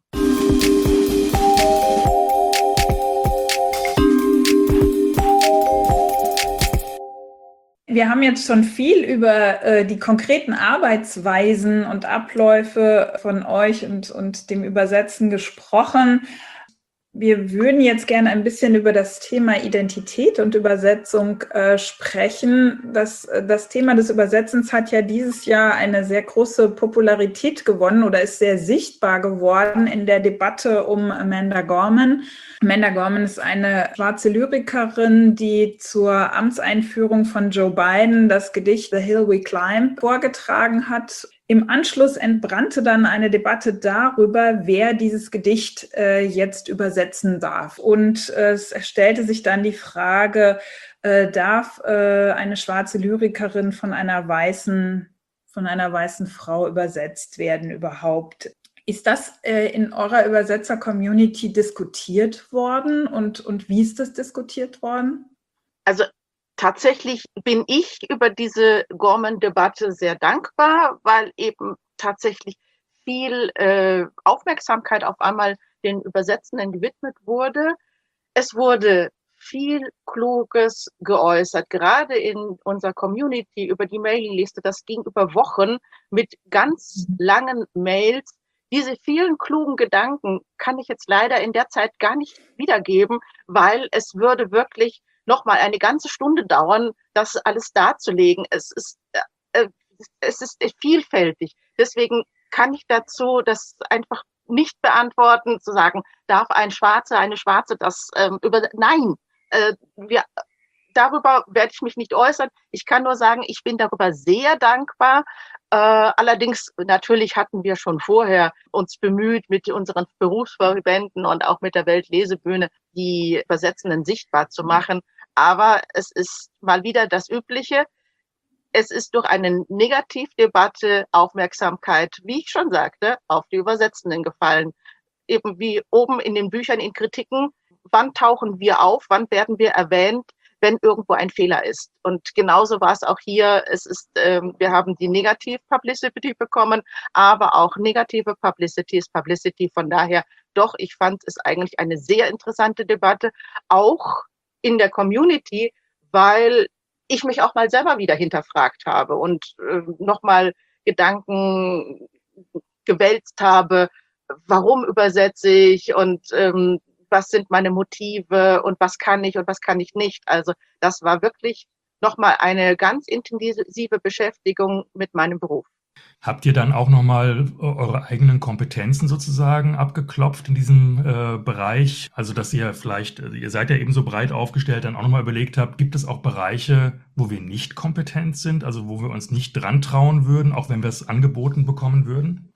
Wir haben jetzt schon viel über äh, die konkreten Arbeitsweisen und Abläufe von euch und, und dem Übersetzen gesprochen. Wir würden jetzt gerne ein bisschen über das Thema Identität und Übersetzung äh, sprechen. Das, das Thema des Übersetzens hat ja dieses Jahr eine sehr große Popularität gewonnen oder ist sehr sichtbar geworden in der Debatte um Amanda Gorman. Amanda Gorman ist eine schwarze Lyrikerin, die zur Amtseinführung von Joe Biden das Gedicht The Hill We Climb vorgetragen hat. Im Anschluss entbrannte dann eine Debatte darüber, wer dieses Gedicht äh, jetzt übersetzen darf. Und äh, es stellte sich dann die Frage, äh, darf äh, eine schwarze Lyrikerin von einer weißen, von einer weißen Frau übersetzt werden überhaupt? Ist das äh, in eurer Übersetzer-Community diskutiert worden und, und wie ist das diskutiert worden? Also tatsächlich bin ich über diese Gorman-Debatte sehr dankbar, weil eben tatsächlich viel äh, Aufmerksamkeit auf einmal den Übersetzenden gewidmet wurde. Es wurde viel Kluges geäußert, gerade in unserer Community über die Mailingliste. Das ging über Wochen mit ganz langen Mails. Diese vielen klugen Gedanken kann ich jetzt leider in der Zeit gar nicht wiedergeben, weil es würde wirklich nochmal eine ganze Stunde dauern, das alles darzulegen. Es ist, äh, es ist vielfältig. Deswegen kann ich dazu das einfach nicht beantworten, zu sagen, darf ein Schwarzer, eine Schwarze das ähm, über... Nein, äh, wir, darüber werde ich mich nicht äußern. Ich kann nur sagen, ich bin darüber sehr dankbar. Äh, allerdings, natürlich hatten wir schon vorher uns bemüht, mit unseren Berufsverbänden und auch mit der Weltlesebühne die Übersetzenden sichtbar zu machen. Aber es ist mal wieder das Übliche. Es ist durch eine Negativdebatte Aufmerksamkeit, wie ich schon sagte, auf die Übersetzenden gefallen. Eben wie oben in den Büchern, in Kritiken, wann tauchen wir auf, wann werden wir erwähnt, wenn irgendwo ein Fehler ist. Und genauso war es auch hier. Es ist, ähm, wir haben die Negativ-Publicity bekommen, aber auch negative Publicity ist Publicity. Von daher, doch, ich fand es eigentlich eine sehr interessante Debatte, auch in der Community, weil ich mich auch mal selber wieder hinterfragt habe und äh, nochmal Gedanken gewälzt habe, warum übersetze ich und ähm, was sind meine Motive und was kann ich und was kann ich nicht. Also das war wirklich nochmal eine ganz intensive Beschäftigung mit meinem Beruf. Habt ihr dann auch nochmal eure eigenen Kompetenzen sozusagen abgeklopft in diesem äh, Bereich? Also, dass ihr vielleicht, ihr seid ja eben so breit aufgestellt, dann auch nochmal überlegt habt, gibt es auch Bereiche, wo wir nicht kompetent sind, also wo wir uns nicht dran trauen würden, auch wenn wir es angeboten bekommen würden?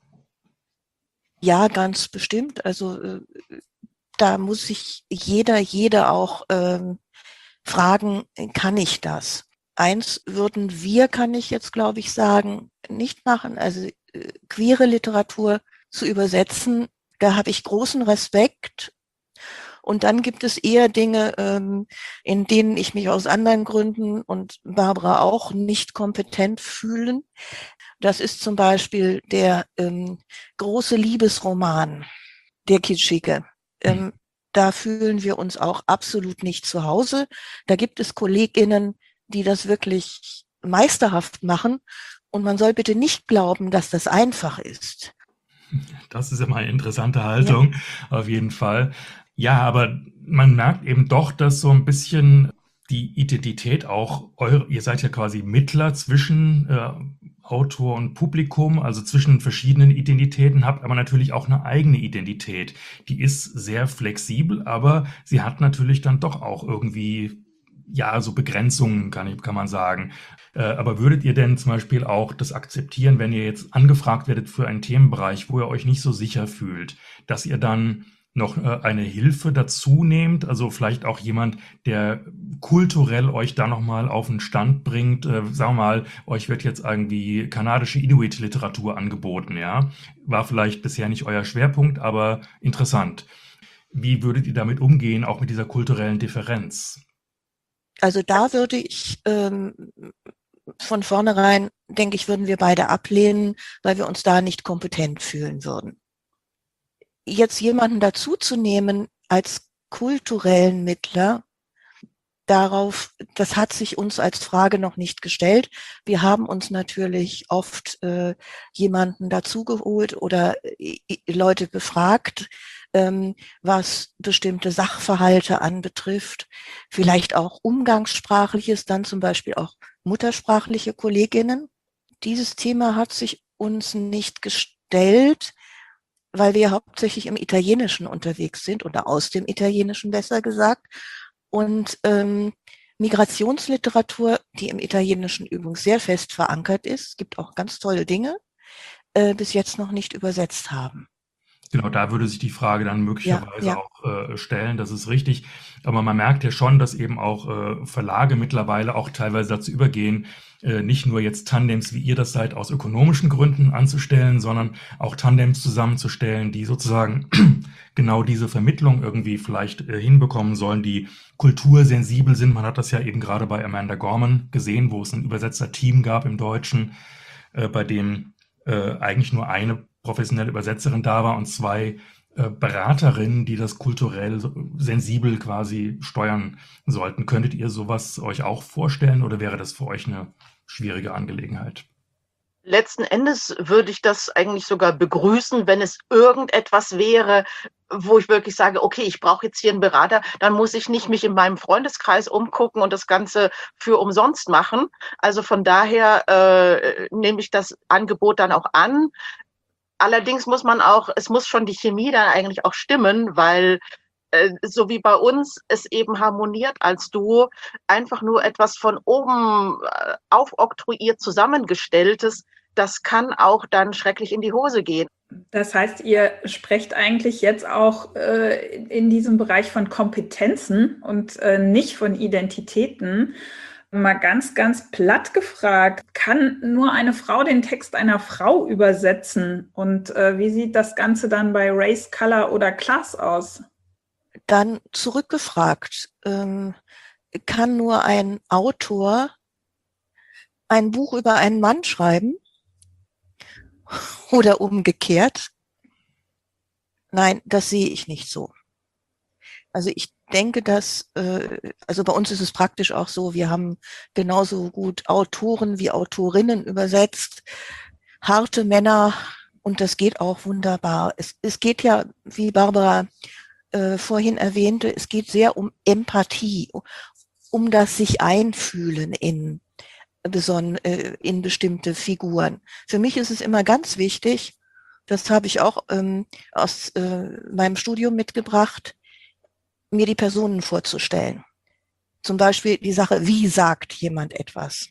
Ja, ganz bestimmt. Also äh, da muss sich jeder, jeder auch ähm, fragen, kann ich das? Eins würden wir, kann ich jetzt glaube ich sagen, nicht machen. Also äh, queere Literatur zu übersetzen, da habe ich großen Respekt. Und dann gibt es eher Dinge, ähm, in denen ich mich aus anderen Gründen und Barbara auch nicht kompetent fühlen. Das ist zum Beispiel der ähm, große Liebesroman, der Kitschige. Ähm, da fühlen wir uns auch absolut nicht zu Hause. Da gibt es KollegInnen, die das wirklich meisterhaft machen. Und man soll bitte nicht glauben, dass das einfach ist. Das ist immer eine interessante Haltung, ja. Auf jeden Fall. Ja, aber man merkt eben doch, dass so ein bisschen die Identität auch, eure, ihr seid ja quasi Mittler zwischen äh, Autor und Publikum, also zwischen verschiedenen Identitäten, habt aber natürlich auch eine eigene Identität. Die ist sehr flexibel, aber sie hat natürlich dann doch auch irgendwie, ja, so Begrenzungen, kann, ich, kann man sagen. Äh, aber würdet ihr denn zum Beispiel auch das akzeptieren, wenn ihr jetzt angefragt werdet für einen Themenbereich, wo ihr euch nicht so sicher fühlt, dass ihr dann noch äh, eine Hilfe dazu nehmt, also vielleicht auch jemand, der kulturell euch da nochmal auf den Stand bringt, äh, sagen wir mal, euch wird jetzt irgendwie kanadische Inuit-Literatur angeboten, ja, war vielleicht bisher nicht euer Schwerpunkt, aber interessant. Wie würdet ihr damit umgehen, auch mit dieser kulturellen Differenz? Also da würde ich ähm, von vornherein, denke ich, würden wir beide ablehnen, weil wir uns da nicht kompetent fühlen würden. Jetzt jemanden dazuzunehmen als kulturellen Mittler, darauf, das hat sich uns als Frage noch nicht gestellt. Wir haben uns natürlich oft äh, jemanden dazugeholt oder äh, Leute befragt, ähm, was bestimmte Sachverhalte anbetrifft, vielleicht auch umgangssprachliches, dann zum Beispiel auch muttersprachliche Kolleginnen. Dieses Thema hat sich uns nicht gestellt, weil wir hauptsächlich im Italienischen unterwegs sind oder aus dem Italienischen besser gesagt. Und ähm, Migrationsliteratur, die im Italienischen übrigens sehr fest verankert ist, gibt auch ganz tolle Dinge, äh, bis jetzt noch nicht übersetzt haben. Genau, da würde sich die Frage dann möglicherweise ja, ja. auch äh, stellen, das ist richtig. Aber man merkt ja schon, dass eben auch äh, Verlage mittlerweile auch teilweise dazu übergehen, äh, nicht nur jetzt Tandems, wie ihr das seid, aus ökonomischen Gründen anzustellen, sondern auch Tandems zusammenzustellen, die sozusagen genau diese Vermittlung irgendwie vielleicht äh, hinbekommen sollen, die kultursensibel sind. Man hat das ja eben gerade bei Amanda Gorman gesehen, wo es ein Übersetzerteam gab im Deutschen, äh, bei dem äh, eigentlich nur eine professionelle Übersetzerin da war und zwei äh, Beraterinnen, die das kulturell sensibel quasi steuern sollten. Könntet ihr sowas euch auch vorstellen oder wäre das für euch eine schwierige Angelegenheit? Letzten Endes würde ich das eigentlich sogar begrüßen, wenn es irgendetwas wäre, wo ich wirklich sage, okay, ich brauche jetzt hier einen Berater, dann muss ich nicht mich in meinem Freundeskreis umgucken und das Ganze für umsonst machen. Also von daher äh, nehme ich das Angebot dann auch an. Allerdings muss man auch, es muss schon die Chemie dann eigentlich auch stimmen, weil äh, so wie bei uns es eben harmoniert als Duo, einfach nur etwas von oben äh, aufoktroyiert zusammengestelltes, das kann auch dann schrecklich in die Hose gehen. Das heißt, ihr sprecht eigentlich jetzt auch äh, in diesem Bereich von Kompetenzen und äh, nicht von Identitäten. Mal ganz, ganz platt gefragt, kann nur eine Frau den Text einer Frau übersetzen? Und äh, wie sieht das Ganze dann bei Race, Color oder Class aus? Dann zurückgefragt, ähm, kann nur ein Autor ein Buch über einen Mann schreiben? Oder umgekehrt? Nein, das sehe ich nicht so. Also ich denke, dass, äh, also bei uns ist es praktisch auch so, wir haben genauso gut Autoren wie Autorinnen übersetzt, harte Männer, und das geht auch wunderbar. Es, es geht ja, wie Barbara äh, vorhin erwähnte, es geht sehr um Empathie, um das sich einfühlen in besonnen äh, in bestimmte Figuren. Für mich ist es immer ganz wichtig, das habe ich auch ähm, aus äh, meinem Studium mitgebracht, mir die Personen vorzustellen. Zum Beispiel die Sache, wie sagt jemand etwas?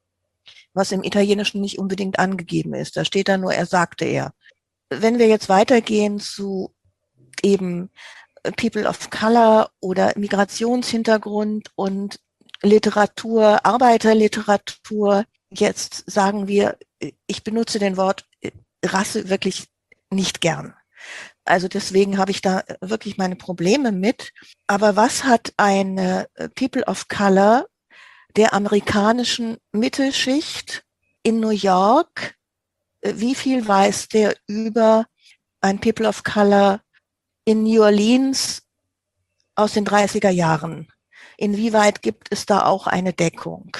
Was im Italienischen nicht unbedingt angegeben ist. Da steht da nur, er sagte er. Wenn wir jetzt weitergehen zu eben People of Color oder Migrationshintergrund und Literatur, Arbeiterliteratur, jetzt sagen wir, ich benutze den Wort Rasse wirklich nicht gern. Also deswegen habe ich da wirklich meine Probleme mit. Aber was hat eine People of Color der amerikanischen Mittelschicht in New York, wie viel weiß der über ein People of Color in New Orleans aus den dreißiger Jahren? Inwieweit gibt es da auch eine Deckung?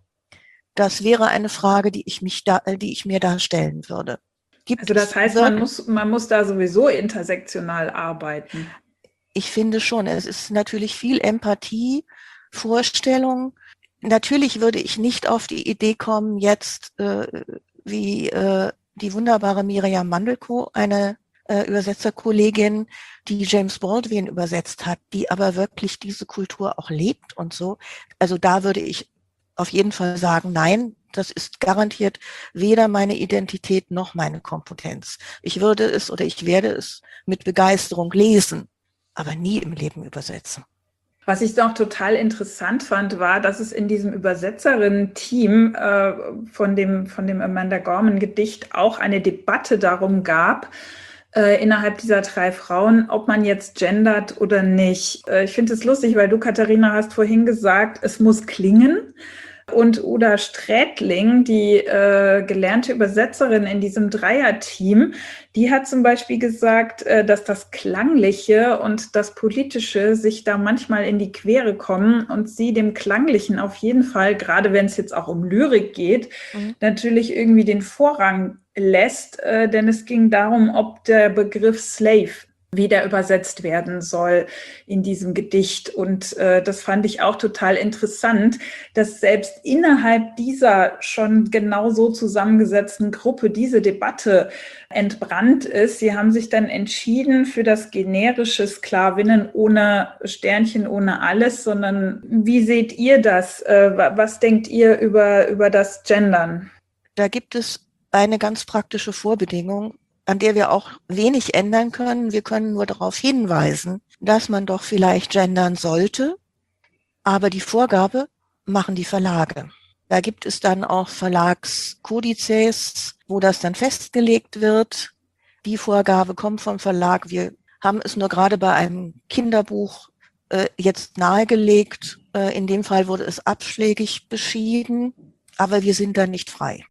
Das wäre eine Frage, die ich mich da, die ich mir da stellen würde. Gibt also das heißt, man muss, man muss da sowieso intersektional arbeiten. Ich finde schon, es ist natürlich viel Empathie, Vorstellung. Natürlich würde ich nicht auf die Idee kommen, jetzt äh, wie äh, die wunderbare Miriam Mandelko, eine äh, Übersetzerkollegin, die James Baldwin übersetzt hat, die aber wirklich diese Kultur auch lebt und so. Also da würde ich auf jeden Fall sagen, nein, das ist garantiert weder meine Identität noch meine Kompetenz. Ich würde es oder ich werde es mit Begeisterung lesen, aber nie im Leben übersetzen. Was ich noch total interessant fand, war, dass es in diesem Übersetzerinnen-Team äh, von dem, von dem Amanda Gorman-Gedicht auch eine Debatte darum gab, äh, innerhalb dieser drei Frauen, ob man jetzt gendert oder nicht. Äh, ich finde es lustig, weil du, Katharina, hast vorhin gesagt, es muss klingen. Und Uda Strätling, die äh, gelernte Übersetzerin in diesem Dreierteam, die hat zum Beispiel gesagt, äh, dass das Klangliche und das Politische sich da manchmal in die Quere kommen und sie dem Klanglichen auf jeden Fall, gerade wenn es jetzt auch um Lyrik geht, mhm. natürlich irgendwie den Vorrang lässt, äh, denn es ging darum, ob der Begriff Slave wieder übersetzt werden soll in diesem Gedicht. Und äh, das fand ich auch total interessant, dass selbst innerhalb dieser schon genau so zusammengesetzten Gruppe diese Debatte entbrannt ist. Sie haben sich dann entschieden für das generische Sklavinnen ohne Sternchen, ohne alles, sondern wie seht ihr das? Äh, was denkt ihr über, über das Gendern? Da gibt es eine ganz praktische Vorbedingung, an der wir auch wenig ändern können. Wir können nur darauf hinweisen, dass man doch vielleicht gendern sollte, aber die Vorgabe machen die Verlage. Da gibt es dann auch Verlagskodizes, wo das dann festgelegt wird. Die Vorgabe kommt vom Verlag. Wir haben es nur gerade bei einem Kinderbuch äh, jetzt nahegelegt. Äh, in dem Fall wurde es abschlägig beschieden, aber wir sind da nicht frei.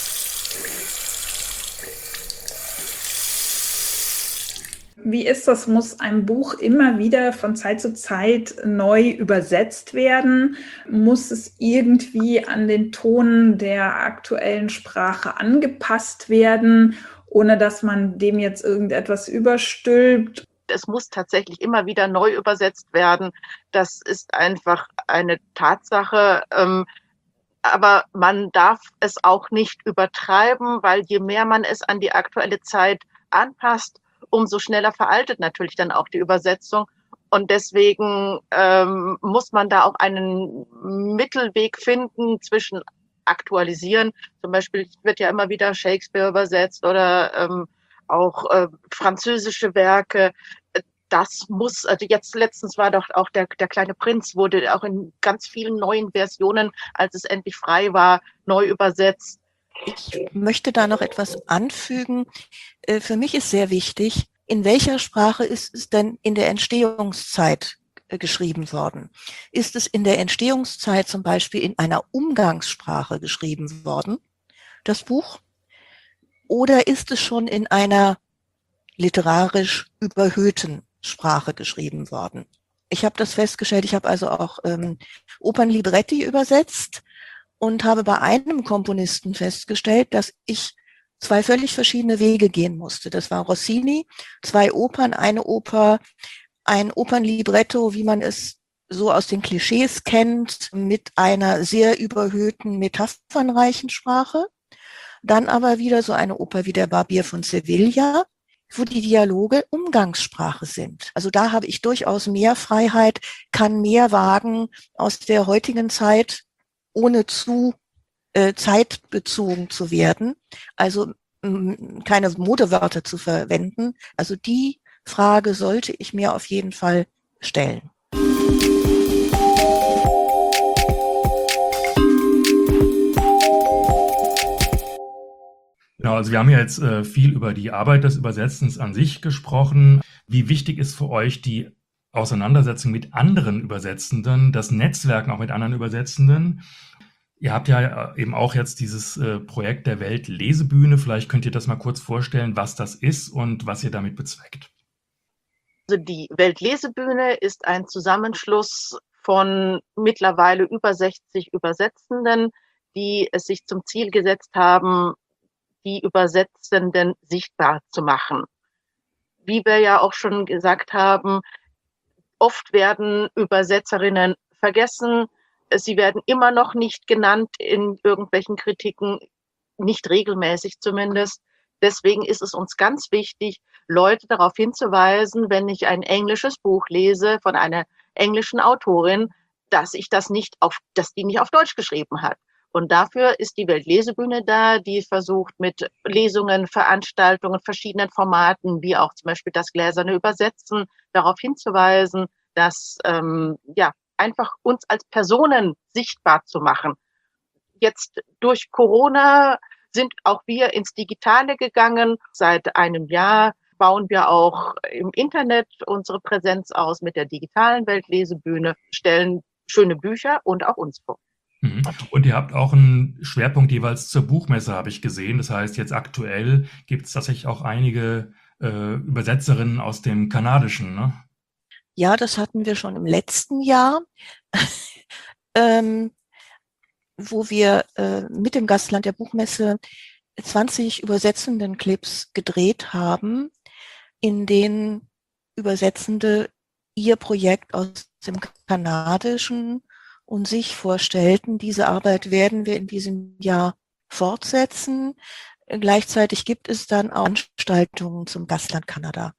Wie ist das? Muss ein Buch immer wieder von Zeit zu Zeit neu übersetzt werden? Muss es irgendwie an den Ton der aktuellen Sprache angepasst werden, ohne dass man dem jetzt irgendetwas überstülpt? Es muss tatsächlich immer wieder neu übersetzt werden. Das ist einfach eine Tatsache. Aber man darf es auch nicht übertreiben, weil je mehr man es an die aktuelle Zeit anpasst, umso schneller veraltet natürlich dann auch die Übersetzung. Und deswegen ähm, muss man da auch einen Mittelweg finden zwischen aktualisieren. Zum Beispiel wird ja immer wieder Shakespeare übersetzt oder ähm, auch äh, französische Werke. Das muss, also jetzt letztens war doch auch der, der kleine Prinz, wurde auch in ganz vielen neuen Versionen, als es endlich frei war, neu übersetzt. Ich möchte da noch etwas anfügen. Für mich ist sehr wichtig, in welcher Sprache ist es denn in der Entstehungszeit geschrieben worden? Ist es in der Entstehungszeit zum Beispiel in einer Umgangssprache geschrieben worden, das Buch? Oder ist es schon in einer literarisch überhöhten Sprache geschrieben worden? Ich habe das festgestellt, ich habe also auch ähm, Opernlibretti übersetzt und habe bei einem Komponisten festgestellt, dass ich zwei völlig verschiedene Wege gehen musste. Das war Rossini, zwei Opern, eine Oper, ein Opernlibretto, wie man es so aus den Klischees kennt, mit einer sehr überhöhten, metaphernreichen Sprache. Dann aber wieder so eine Oper wie der Barbier von Sevilla, wo die Dialoge Umgangssprache sind. Also da habe ich durchaus mehr Freiheit, kann mehr wagen aus der heutigen Zeit, ohne zu äh, zeitbezogen zu werden. Also mh, keine Modewörter zu verwenden. Also die Frage sollte ich mir auf jeden Fall stellen. Genau, also wir haben ja jetzt äh, viel über die Arbeit des Übersetzens an sich gesprochen. Wie wichtig ist für euch die Auseinandersetzung mit anderen Übersetzenden, das Netzwerken auch mit anderen Übersetzenden? Ihr habt ja eben auch jetzt dieses äh, Projekt der Weltlesebühne. Vielleicht könnt ihr das mal kurz vorstellen, was das ist und was ihr damit bezweckt. Also die Weltlesebühne ist ein Zusammenschluss von mittlerweile über sechzig Übersetzenden, die es sich zum Ziel gesetzt haben, die Übersetzenden sichtbar zu machen. Wie wir ja auch schon gesagt haben, oft werden Übersetzerinnen vergessen. Sie werden immer noch nicht genannt in irgendwelchen Kritiken, nicht regelmäßig zumindest. Deswegen ist es uns ganz wichtig, Leute darauf hinzuweisen, wenn ich ein englisches Buch lese von einer englischen Autorin, dass ich das nicht auf, dass die nicht auf Deutsch geschrieben hat. Und dafür ist die Weltlesebühne da, die versucht mit Lesungen, Veranstaltungen, verschiedenen Formaten, wie auch zum Beispiel das gläserne Übersetzen, darauf hinzuweisen, dass ähm, ja einfach uns als Personen sichtbar zu machen. Jetzt durch Corona sind auch wir ins Digitale gegangen. Seit einem Jahr bauen wir auch im Internet unsere Präsenz aus mit der digitalen Weltlesebühne, stellen schöne Bücher und auch uns vor. Und ihr habt auch einen Schwerpunkt jeweils zur Buchmesse, habe ich gesehen. Das heißt, jetzt aktuell gibt es tatsächlich auch einige äh, Übersetzerinnen aus dem Kanadischen, ne? Ja, das hatten wir schon im letzten Jahr, ähm, wo wir äh, mit dem Gastland der Buchmesse zwanzig übersetzenden Clips gedreht haben, in denen Übersetzende ihr Projekt aus dem Kanadischen und sich vorstellten. Diese Arbeit werden wir in diesem Jahr fortsetzen. Gleichzeitig gibt es dann auch Veranstaltungen zum Gastland Kanada.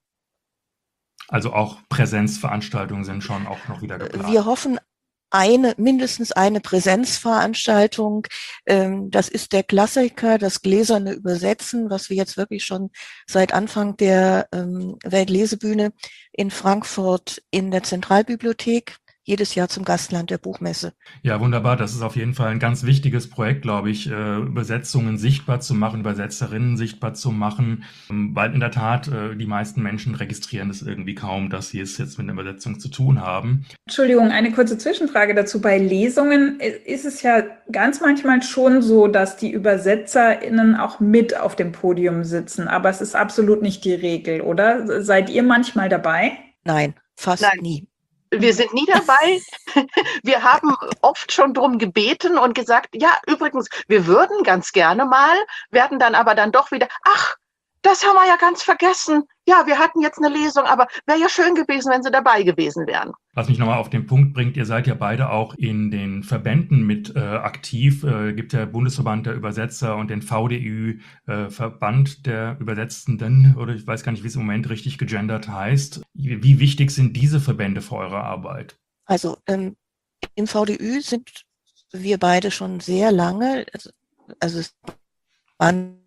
Also auch Präsenzveranstaltungen sind schon auch noch wieder geplant. Wir hoffen eine, mindestens eine Präsenzveranstaltung. Das ist der Klassiker, das gläserne Übersetzen, was wir jetzt wirklich schon seit Anfang der Weltlesebühne in Frankfurt in der Zentralbibliothek jedes Jahr zum Gastland der Buchmesse. Ja, wunderbar. Das ist auf jeden Fall ein ganz wichtiges Projekt, glaube ich, Übersetzungen sichtbar zu machen, Übersetzerinnen sichtbar zu machen, weil in der Tat die meisten Menschen registrieren das irgendwie kaum, dass sie es jetzt mit der Übersetzung zu tun haben. Entschuldigung, eine kurze Zwischenfrage dazu. Bei Lesungen ist es ja ganz manchmal schon so, dass die ÜbersetzerInnen auch mit auf dem Podium sitzen, aber es ist absolut nicht die Regel, oder? Seid ihr manchmal dabei? Nein, fast Nein. nie. Wir sind nie dabei. Wir haben oft schon drum gebeten und gesagt, ja, übrigens, wir würden ganz gerne mal, werden dann aber dann doch wieder, ach, das haben wir ja ganz vergessen. Ja, wir hatten jetzt eine Lesung, aber wäre ja schön gewesen, wenn Sie dabei gewesen wären. Was mich nochmal auf den Punkt bringt, ihr seid ja beide auch in den Verbänden mit äh, aktiv. Äh, gibt ja Bundesverband der Übersetzer und den V D Ü, äh, Verband der Übersetzenden, oder ich weiß gar nicht, wie es im Moment richtig gegendert heißt. Wie, wie wichtig sind diese Verbände für eure Arbeit? Also ähm, im V D Ü sind wir beide schon sehr lange, also, also es waren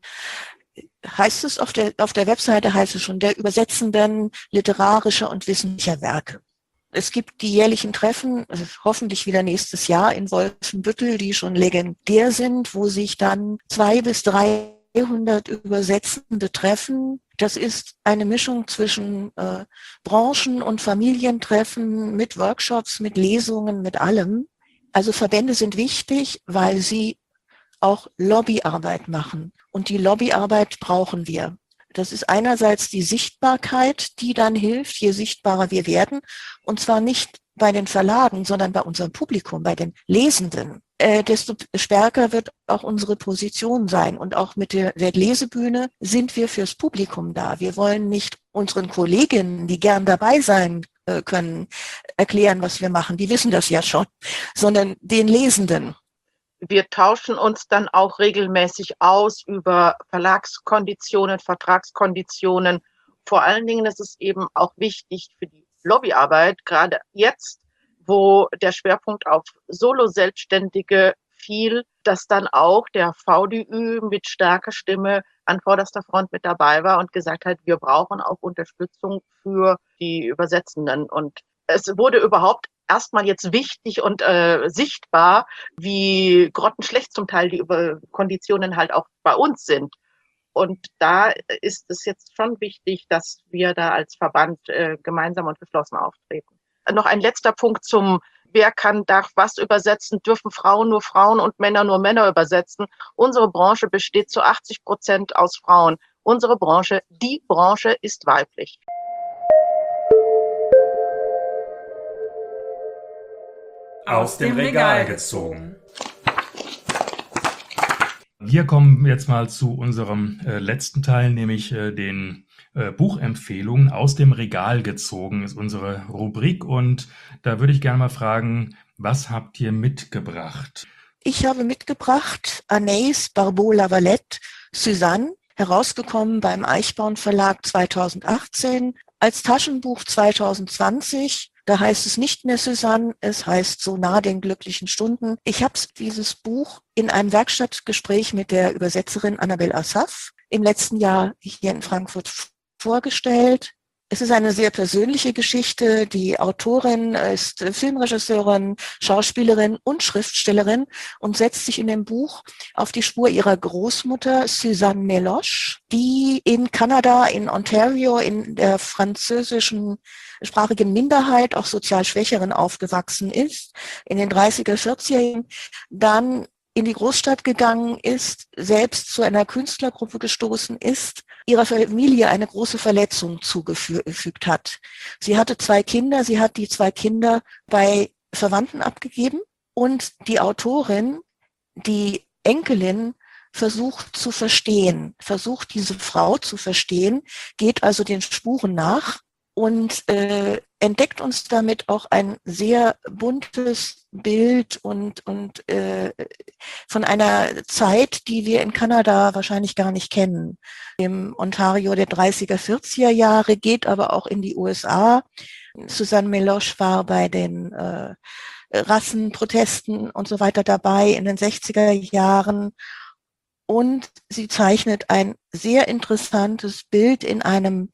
heißt es auf der, auf der Webseite heißt es schon, der Übersetzenden literarischer und wissenschaftlicher Werke. Es gibt die jährlichen Treffen, also hoffentlich wieder nächstes Jahr in Wolfenbüttel, die schon legendär sind, wo sich dann zwei bis dreihundert Übersetzende treffen. Das ist eine Mischung zwischen äh, Branchen- und Familientreffen mit Workshops, mit Lesungen, mit allem. Also Verbände sind wichtig, weil sie auch Lobbyarbeit machen. Und die Lobbyarbeit brauchen wir. Das ist einerseits die Sichtbarkeit, die dann hilft, je sichtbarer wir werden. Und zwar nicht bei den Verlagen, sondern bei unserem Publikum, bei den Lesenden. Äh, desto stärker wird auch unsere Position sein. Und auch mit der Weltlesebühne sind wir fürs Publikum da. Wir wollen nicht unseren Kolleginnen, die gern dabei sein können, erklären, was wir machen. Die wissen das ja schon, sondern den Lesenden. Wir tauschen uns dann auch regelmäßig aus über Verlagskonditionen, Vertragskonditionen. Vor allen Dingen ist es eben auch wichtig für die Lobbyarbeit, gerade jetzt, wo der Schwerpunkt auf Solo-Selbstständige fiel, dass dann auch der V D Ü mit starker Stimme an vorderster Front mit dabei war und gesagt hat, wir brauchen auch Unterstützung für die Übersetzenden. Und es wurde überhaupt erstmal jetzt wichtig und äh, sichtbar, wie grottenschlecht zum Teil die Über- Konditionen halt auch bei uns sind. Und da ist es jetzt schon wichtig, dass wir da als Verband äh, gemeinsam und geschlossen auftreten. Noch ein letzter Punkt zum, wer kann, darf was übersetzen, dürfen Frauen nur Frauen und Männer nur Männer übersetzen. Unsere Branche besteht zu achtzig Prozent aus Frauen. Unsere Branche, die Branche ist weiblich. Aus dem Regal gezogen. Wir kommen jetzt mal zu unserem äh, letzten Teil, nämlich äh, den äh, Buchempfehlungen. Aus dem Regal gezogen ist unsere Rubrik und da würde ich gerne mal fragen, was habt ihr mitgebracht? Ich habe mitgebracht Anaïs Barbeau-Lavalette, Suzanne, herausgekommen beim Eichborn Verlag zweitausendachtzehn, als Taschenbuch zweitausendzwanzig. Da heißt es nicht mehr Suzanne, es heißt So nah den glücklichen Stunden. Ich habe dieses Buch in einem Werkstattgespräch mit der Übersetzerin Annabel Assaf im letzten Jahr hier in Frankfurt vorgestellt. Es ist eine sehr persönliche Geschichte. Die Autorin ist Filmregisseurin, Schauspielerin und Schriftstellerin und setzt sich in dem Buch auf die Spur ihrer Großmutter Suzanne Meloche, die in Kanada, in Ontario, in der französischen sprachigen Minderheit, auch sozial Schwächeren aufgewachsen ist, in den dreißiger, vierziger Jahren, dann in die Großstadt gegangen ist, selbst zu einer Künstlergruppe gestoßen ist, ihrer Familie eine große Verletzung zugefügt hat. Sie hatte zwei Kinder, sie hat die zwei Kinder bei Verwandten abgegeben und die Autorin, die Enkelin, versucht zu verstehen, versucht diese Frau zu verstehen, geht also den Spuren nach und äh, entdeckt uns damit auch ein sehr buntes Bild und, und äh, von einer Zeit, die wir in Kanada wahrscheinlich gar nicht kennen. Im Ontario der dreißiger, vierziger Jahre, geht aber auch in die U S A. Suzanne Meloche war bei den äh, Rassenprotesten und so weiter dabei in den sechziger Jahren. Und sie zeichnet ein sehr interessantes Bild in einem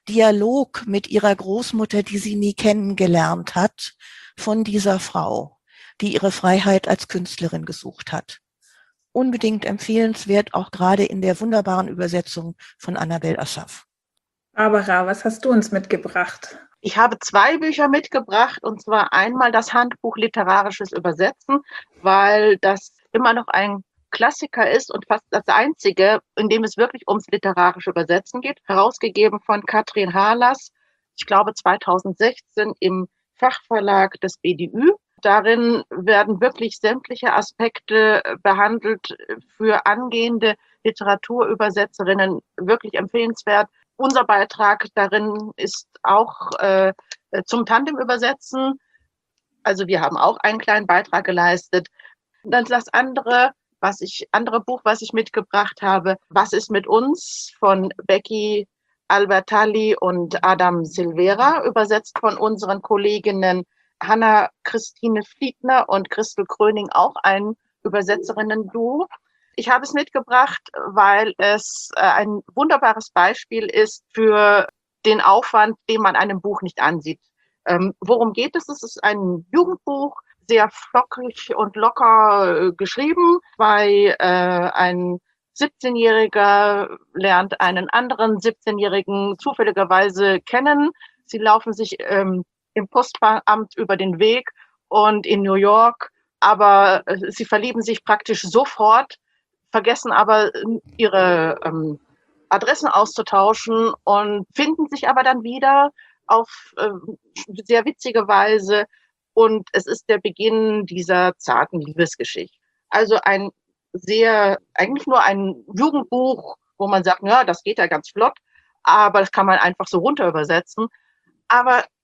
Dialog mit ihrer Großmutter, die sie nie kennengelernt hat, von dieser Frau, die ihre Freiheit als Künstlerin gesucht hat. Unbedingt empfehlenswert, auch gerade in der wunderbaren Übersetzung von Annabel Assaf. Barbara, was hast du uns mitgebracht? Ich habe zwei Bücher mitgebracht, und zwar einmal das Handbuch Literarisches Übersetzen, weil das immer noch ein Klassiker ist und fast das einzige, in dem es wirklich ums literarische Übersetzen geht, herausgegeben von Katrin Harlas, ich glaube zweitausendsechzehn im Fachverlag des B D Ü. Darin werden wirklich sämtliche Aspekte behandelt, für angehende Literaturübersetzerinnen wirklich empfehlenswert. Unser Beitrag darin ist auch äh, zum Tandem-Übersetzen. Also wir haben auch einen kleinen Beitrag geleistet. Dann das andere, was ich, andere Buch, was ich mitgebracht habe, Was ist mit uns? Von Becky Albertalli und Adam Silvera, übersetzt von unseren Kolleginnen Hanna-Christine Fliegner und Christel Kröning, auch ein Übersetzerinnen-Duo. Ich habe es mitgebracht, weil es ein wunderbares Beispiel ist für den Aufwand, den man einem Buch nicht ansieht. Ähm, worum geht es? Es ist ein Jugendbuch, sehr flockig und locker äh, geschrieben, weil äh, ein siebzehnjähriger lernt einen anderen siebzehnjährigen zufälligerweise kennen. Sie laufen sich ähm, im Postamt über den Weg und in New York, aber äh, sie verlieben sich praktisch sofort, vergessen aber ihre ähm, Adressen auszutauschen und finden sich aber dann wieder auf äh, sehr witzige Weise. Und es ist der Beginn dieser zarten Liebesgeschichte. Also ein sehr, eigentlich nur ein Jugendbuch, wo man sagt, ja, das geht ja ganz flott, aber das kann man einfach so runter übersetzen. Aber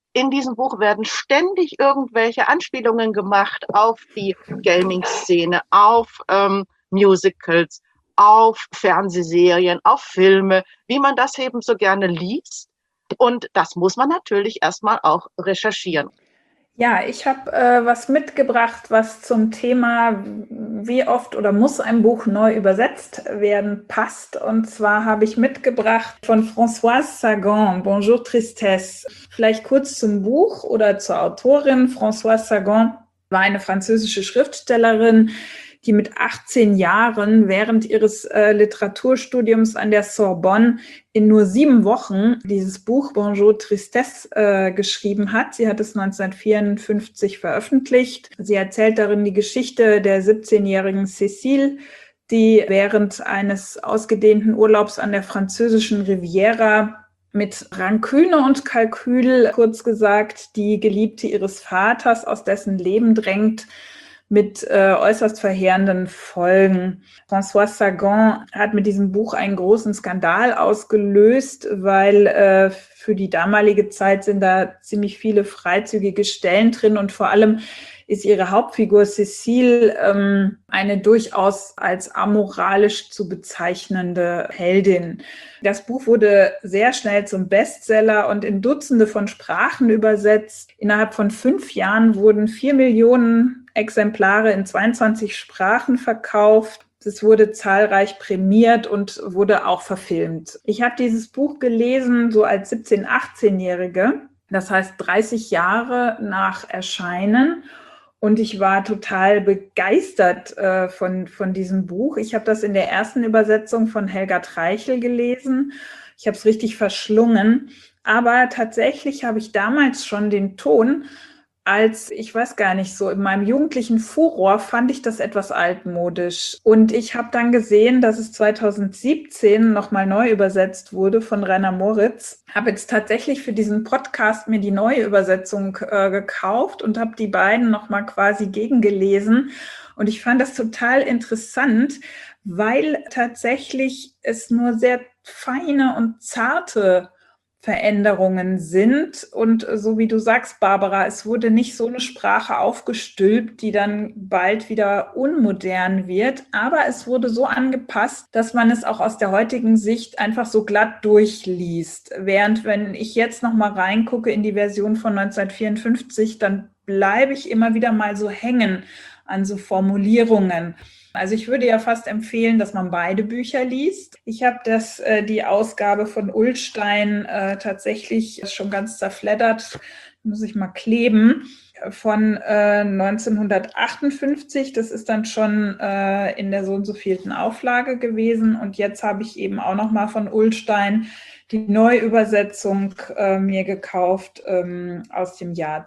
In diesem Buch werden ständig irgendwelche Anspielungen gemacht auf die Gaming-Szene, auf ähm, Musicals, auf Fernsehserien, auf Filme, wie man das eben so gerne liest. Und das muss man natürlich erstmal auch recherchieren. Ja, ich habe äh, was mitgebracht, was zum Thema, wie oft oder muss ein Buch neu übersetzt werden, passt. Und zwar habe ich mitgebracht von Françoise Sagan, Bonjour Tristesse. Vielleicht kurz zum Buch oder zur Autorin. Françoise Sagan war eine französische Schriftstellerin, die mit achtzehn Jahren während ihres äh, Literaturstudiums an der Sorbonne in nur sieben Wochen dieses Buch Bonjour Tristesse äh, geschrieben hat. Sie hat es neunzehnhundertvierundfünfzig veröffentlicht. Sie erzählt darin die Geschichte der siebzehnjährigen Cécile, die während eines ausgedehnten Urlaubs an der französischen Riviera mit Ranküne und Kalkül, kurz gesagt, die Geliebte ihres Vaters aus dessen Leben drängt, mit äh, äußerst verheerenden Folgen. Françoise Sagan hat mit diesem Buch einen großen Skandal ausgelöst, weil äh, für die damalige Zeit sind da ziemlich viele freizügige Stellen drin und vor allem ist ihre Hauptfigur Cécile ähm, eine durchaus als amoralisch zu bezeichnende Heldin. Das Buch wurde sehr schnell zum Bestseller und in Dutzende von Sprachen übersetzt. Innerhalb von fünf Jahren wurden vier Millionen Exemplare in zweiundzwanzig Sprachen verkauft. Es wurde zahlreich prämiert und wurde auch verfilmt. Ich habe dieses Buch gelesen so als siebzehn-, achtzehnjährige, das heißt dreißig Jahre nach Erscheinen. Und ich war total begeistert äh, von, von diesem Buch. Ich habe das in der ersten Übersetzung von Helga Treichel gelesen. Ich habe es richtig verschlungen. Aber tatsächlich habe ich damals schon den Ton, als, ich weiß gar nicht, so in meinem jugendlichen Furor fand ich das etwas altmodisch. Und ich habe dann gesehen, dass es zweitausendsiebzehn nochmal neu übersetzt wurde von Rainer Moritz. Habe jetzt tatsächlich für diesen Podcast mir die neue Übersetzung äh, gekauft und habe die beiden nochmal quasi gegengelesen. Und ich fand das total interessant, weil tatsächlich es nur sehr feine und zarte Veränderungen sind. Und so wie du sagst, Barbara, es wurde nicht so eine Sprache aufgestülpt, die dann bald wieder unmodern wird, aber es wurde so angepasst, dass man es auch aus der heutigen Sicht einfach so glatt durchliest. Während wenn ich jetzt noch mal reingucke in die Version von neunzehnhundertvierundfünfzig, dann bleibe ich immer wieder mal so hängen an so Formulierungen. Also ich würde ja fast empfehlen, dass man beide Bücher liest. Ich habe das äh, die Ausgabe von Ullstein äh, tatsächlich schon ganz zerfleddert, muss ich mal kleben, von äh, neunzehnhundertachtundfünfzig. Das ist dann schon äh, in der so und so vielten Auflage gewesen. Und jetzt habe ich eben auch noch mal von Ullstein die Neuübersetzung äh, mir gekauft ähm, aus dem Jahr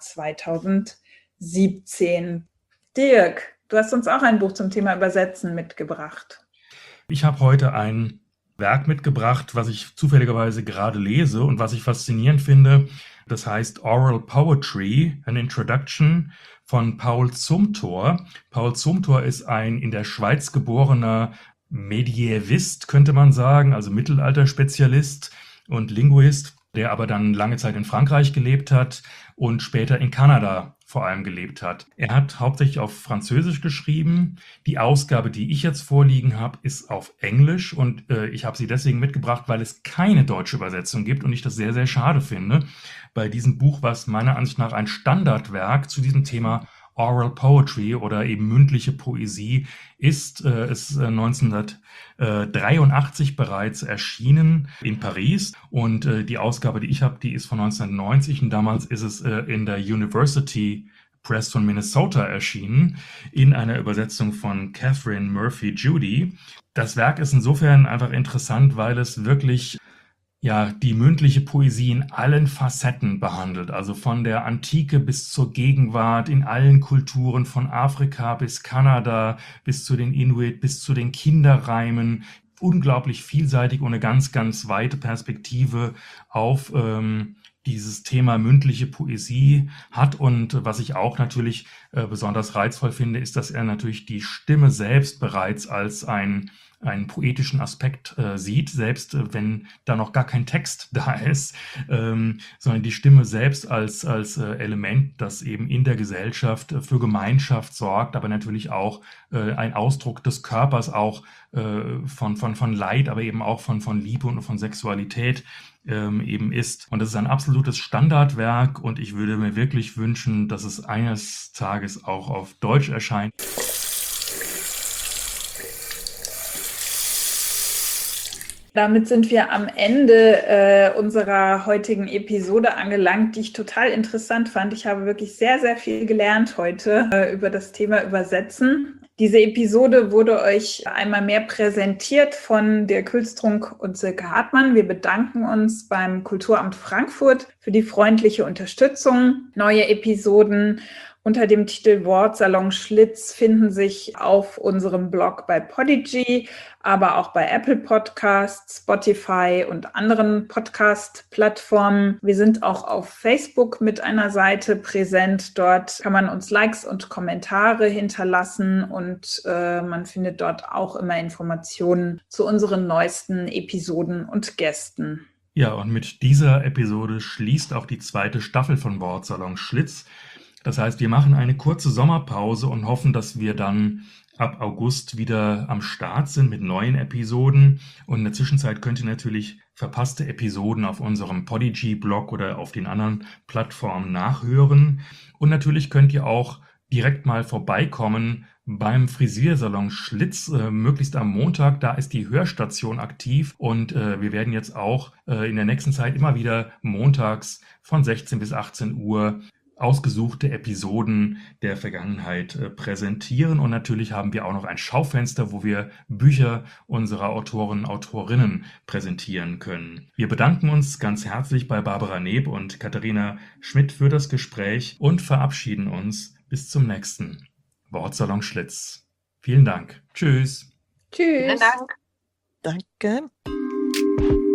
zweitausendsiebzehn. Dirk, du hast uns auch ein Buch zum Thema Übersetzen mitgebracht. Ich habe heute ein Werk mitgebracht, was ich zufälligerweise gerade lese und was ich faszinierend finde. Das heißt Oral Poetry, an Introduction von Paul Zumthor. Paul Zumthor ist ein in der Schweiz geborener Mediävist, könnte man sagen, also Mittelalterspezialist und Linguist, der aber dann lange Zeit in Frankreich gelebt hat und später in Kanada vor allem gelebt hat. Er hat hauptsächlich auf Französisch geschrieben. Die Ausgabe, die ich jetzt vorliegen habe, ist auf Englisch und äh, ich habe sie deswegen mitgebracht, weil es keine deutsche Übersetzung gibt und ich das sehr, sehr schade finde. Bei diesem Buch, was meiner Ansicht nach ein Standardwerk zu diesem Thema Oral Poetry oder eben mündliche Poesie ist, äh, ist äh, neunzehnhundertdreiundachtzig bereits erschienen in Paris und äh, die Ausgabe, die ich habe, die ist von neunzehnhundertneunzig und damals ist es äh, in der University Press von Minnesota erschienen in einer Übersetzung von Catherine Murphy Judy. Das Werk ist insofern einfach interessant, weil es wirklich ja, die mündliche Poesie in allen Facetten behandelt, also von der Antike bis zur Gegenwart, in allen Kulturen, von Afrika bis Kanada, bis zu den Inuit, bis zu den Kinderreimen, unglaublich vielseitig und eine ganz, ganz weite Perspektive auf ähm, dieses Thema mündliche Poesie hat. Und was ich auch natürlich äh, besonders reizvoll finde, ist, dass er natürlich die Stimme selbst bereits als ein einen poetischen Aspekt äh, sieht, selbst äh, wenn da noch gar kein Text da ist, ähm, sondern die Stimme selbst als, als äh, Element, das eben in der Gesellschaft äh, für Gemeinschaft sorgt, aber natürlich auch äh, ein Ausdruck des Körpers, auch äh, von, von, von Leid, aber eben auch von, von Liebe und von Sexualität ähm, eben ist. Und das ist ein absolutes Standardwerk und ich würde mir wirklich wünschen, dass es eines Tages auch auf Deutsch erscheint. Damit sind wir am Ende äh, unserer heutigen Episode angelangt, die ich total interessant fand. Ich habe wirklich sehr, sehr viel gelernt heute äh, über das Thema Übersetzen. Diese Episode wurde euch einmal mehr präsentiert von Dirk Hülstrunk und Silke Hartmann. Wir bedanken uns beim Kulturamt Frankfurt für die freundliche Unterstützung. Neue Episoden unter dem Titel Wortsalon Schlitz finden sich auf unserem Blog bei Podigy, aber auch bei Apple Podcasts, Spotify und anderen Podcast-Plattformen. Wir sind auch auf Facebook mit einer Seite präsent. Dort kann man uns Likes und Kommentare hinterlassen und äh, man findet dort auch immer Informationen zu unseren neuesten Episoden und Gästen. Ja, und mit dieser Episode schließt auch die zweite Staffel von Wortsalon Schlitz. Das heißt, wir machen eine kurze Sommerpause und hoffen, dass wir dann ab August wieder am Start sind mit neuen Episoden. Und in der Zwischenzeit könnt ihr natürlich verpasste Episoden auf unserem Podigy-Blog oder auf den anderen Plattformen nachhören. Und natürlich könnt ihr auch direkt mal vorbeikommen beim Frisiersalon Schlitz, äh, möglichst am Montag. Da ist die Hörstation aktiv und äh, wir werden jetzt auch äh, in der nächsten Zeit immer wieder montags von sechzehn bis achtzehn Uhr ausgesuchte Episoden der Vergangenheit äh, präsentieren. Und natürlich haben wir auch noch ein Schaufenster, wo wir Bücher unserer Autoren und Autorinnen präsentieren können. Wir bedanken uns ganz herzlich bei Barbara Neb und Katharina Schmidt für das Gespräch und verabschieden uns bis zum nächsten Wortsalon Schlitz. Vielen Dank. Tschüss. Tschüss. Vielen Dank. Danke.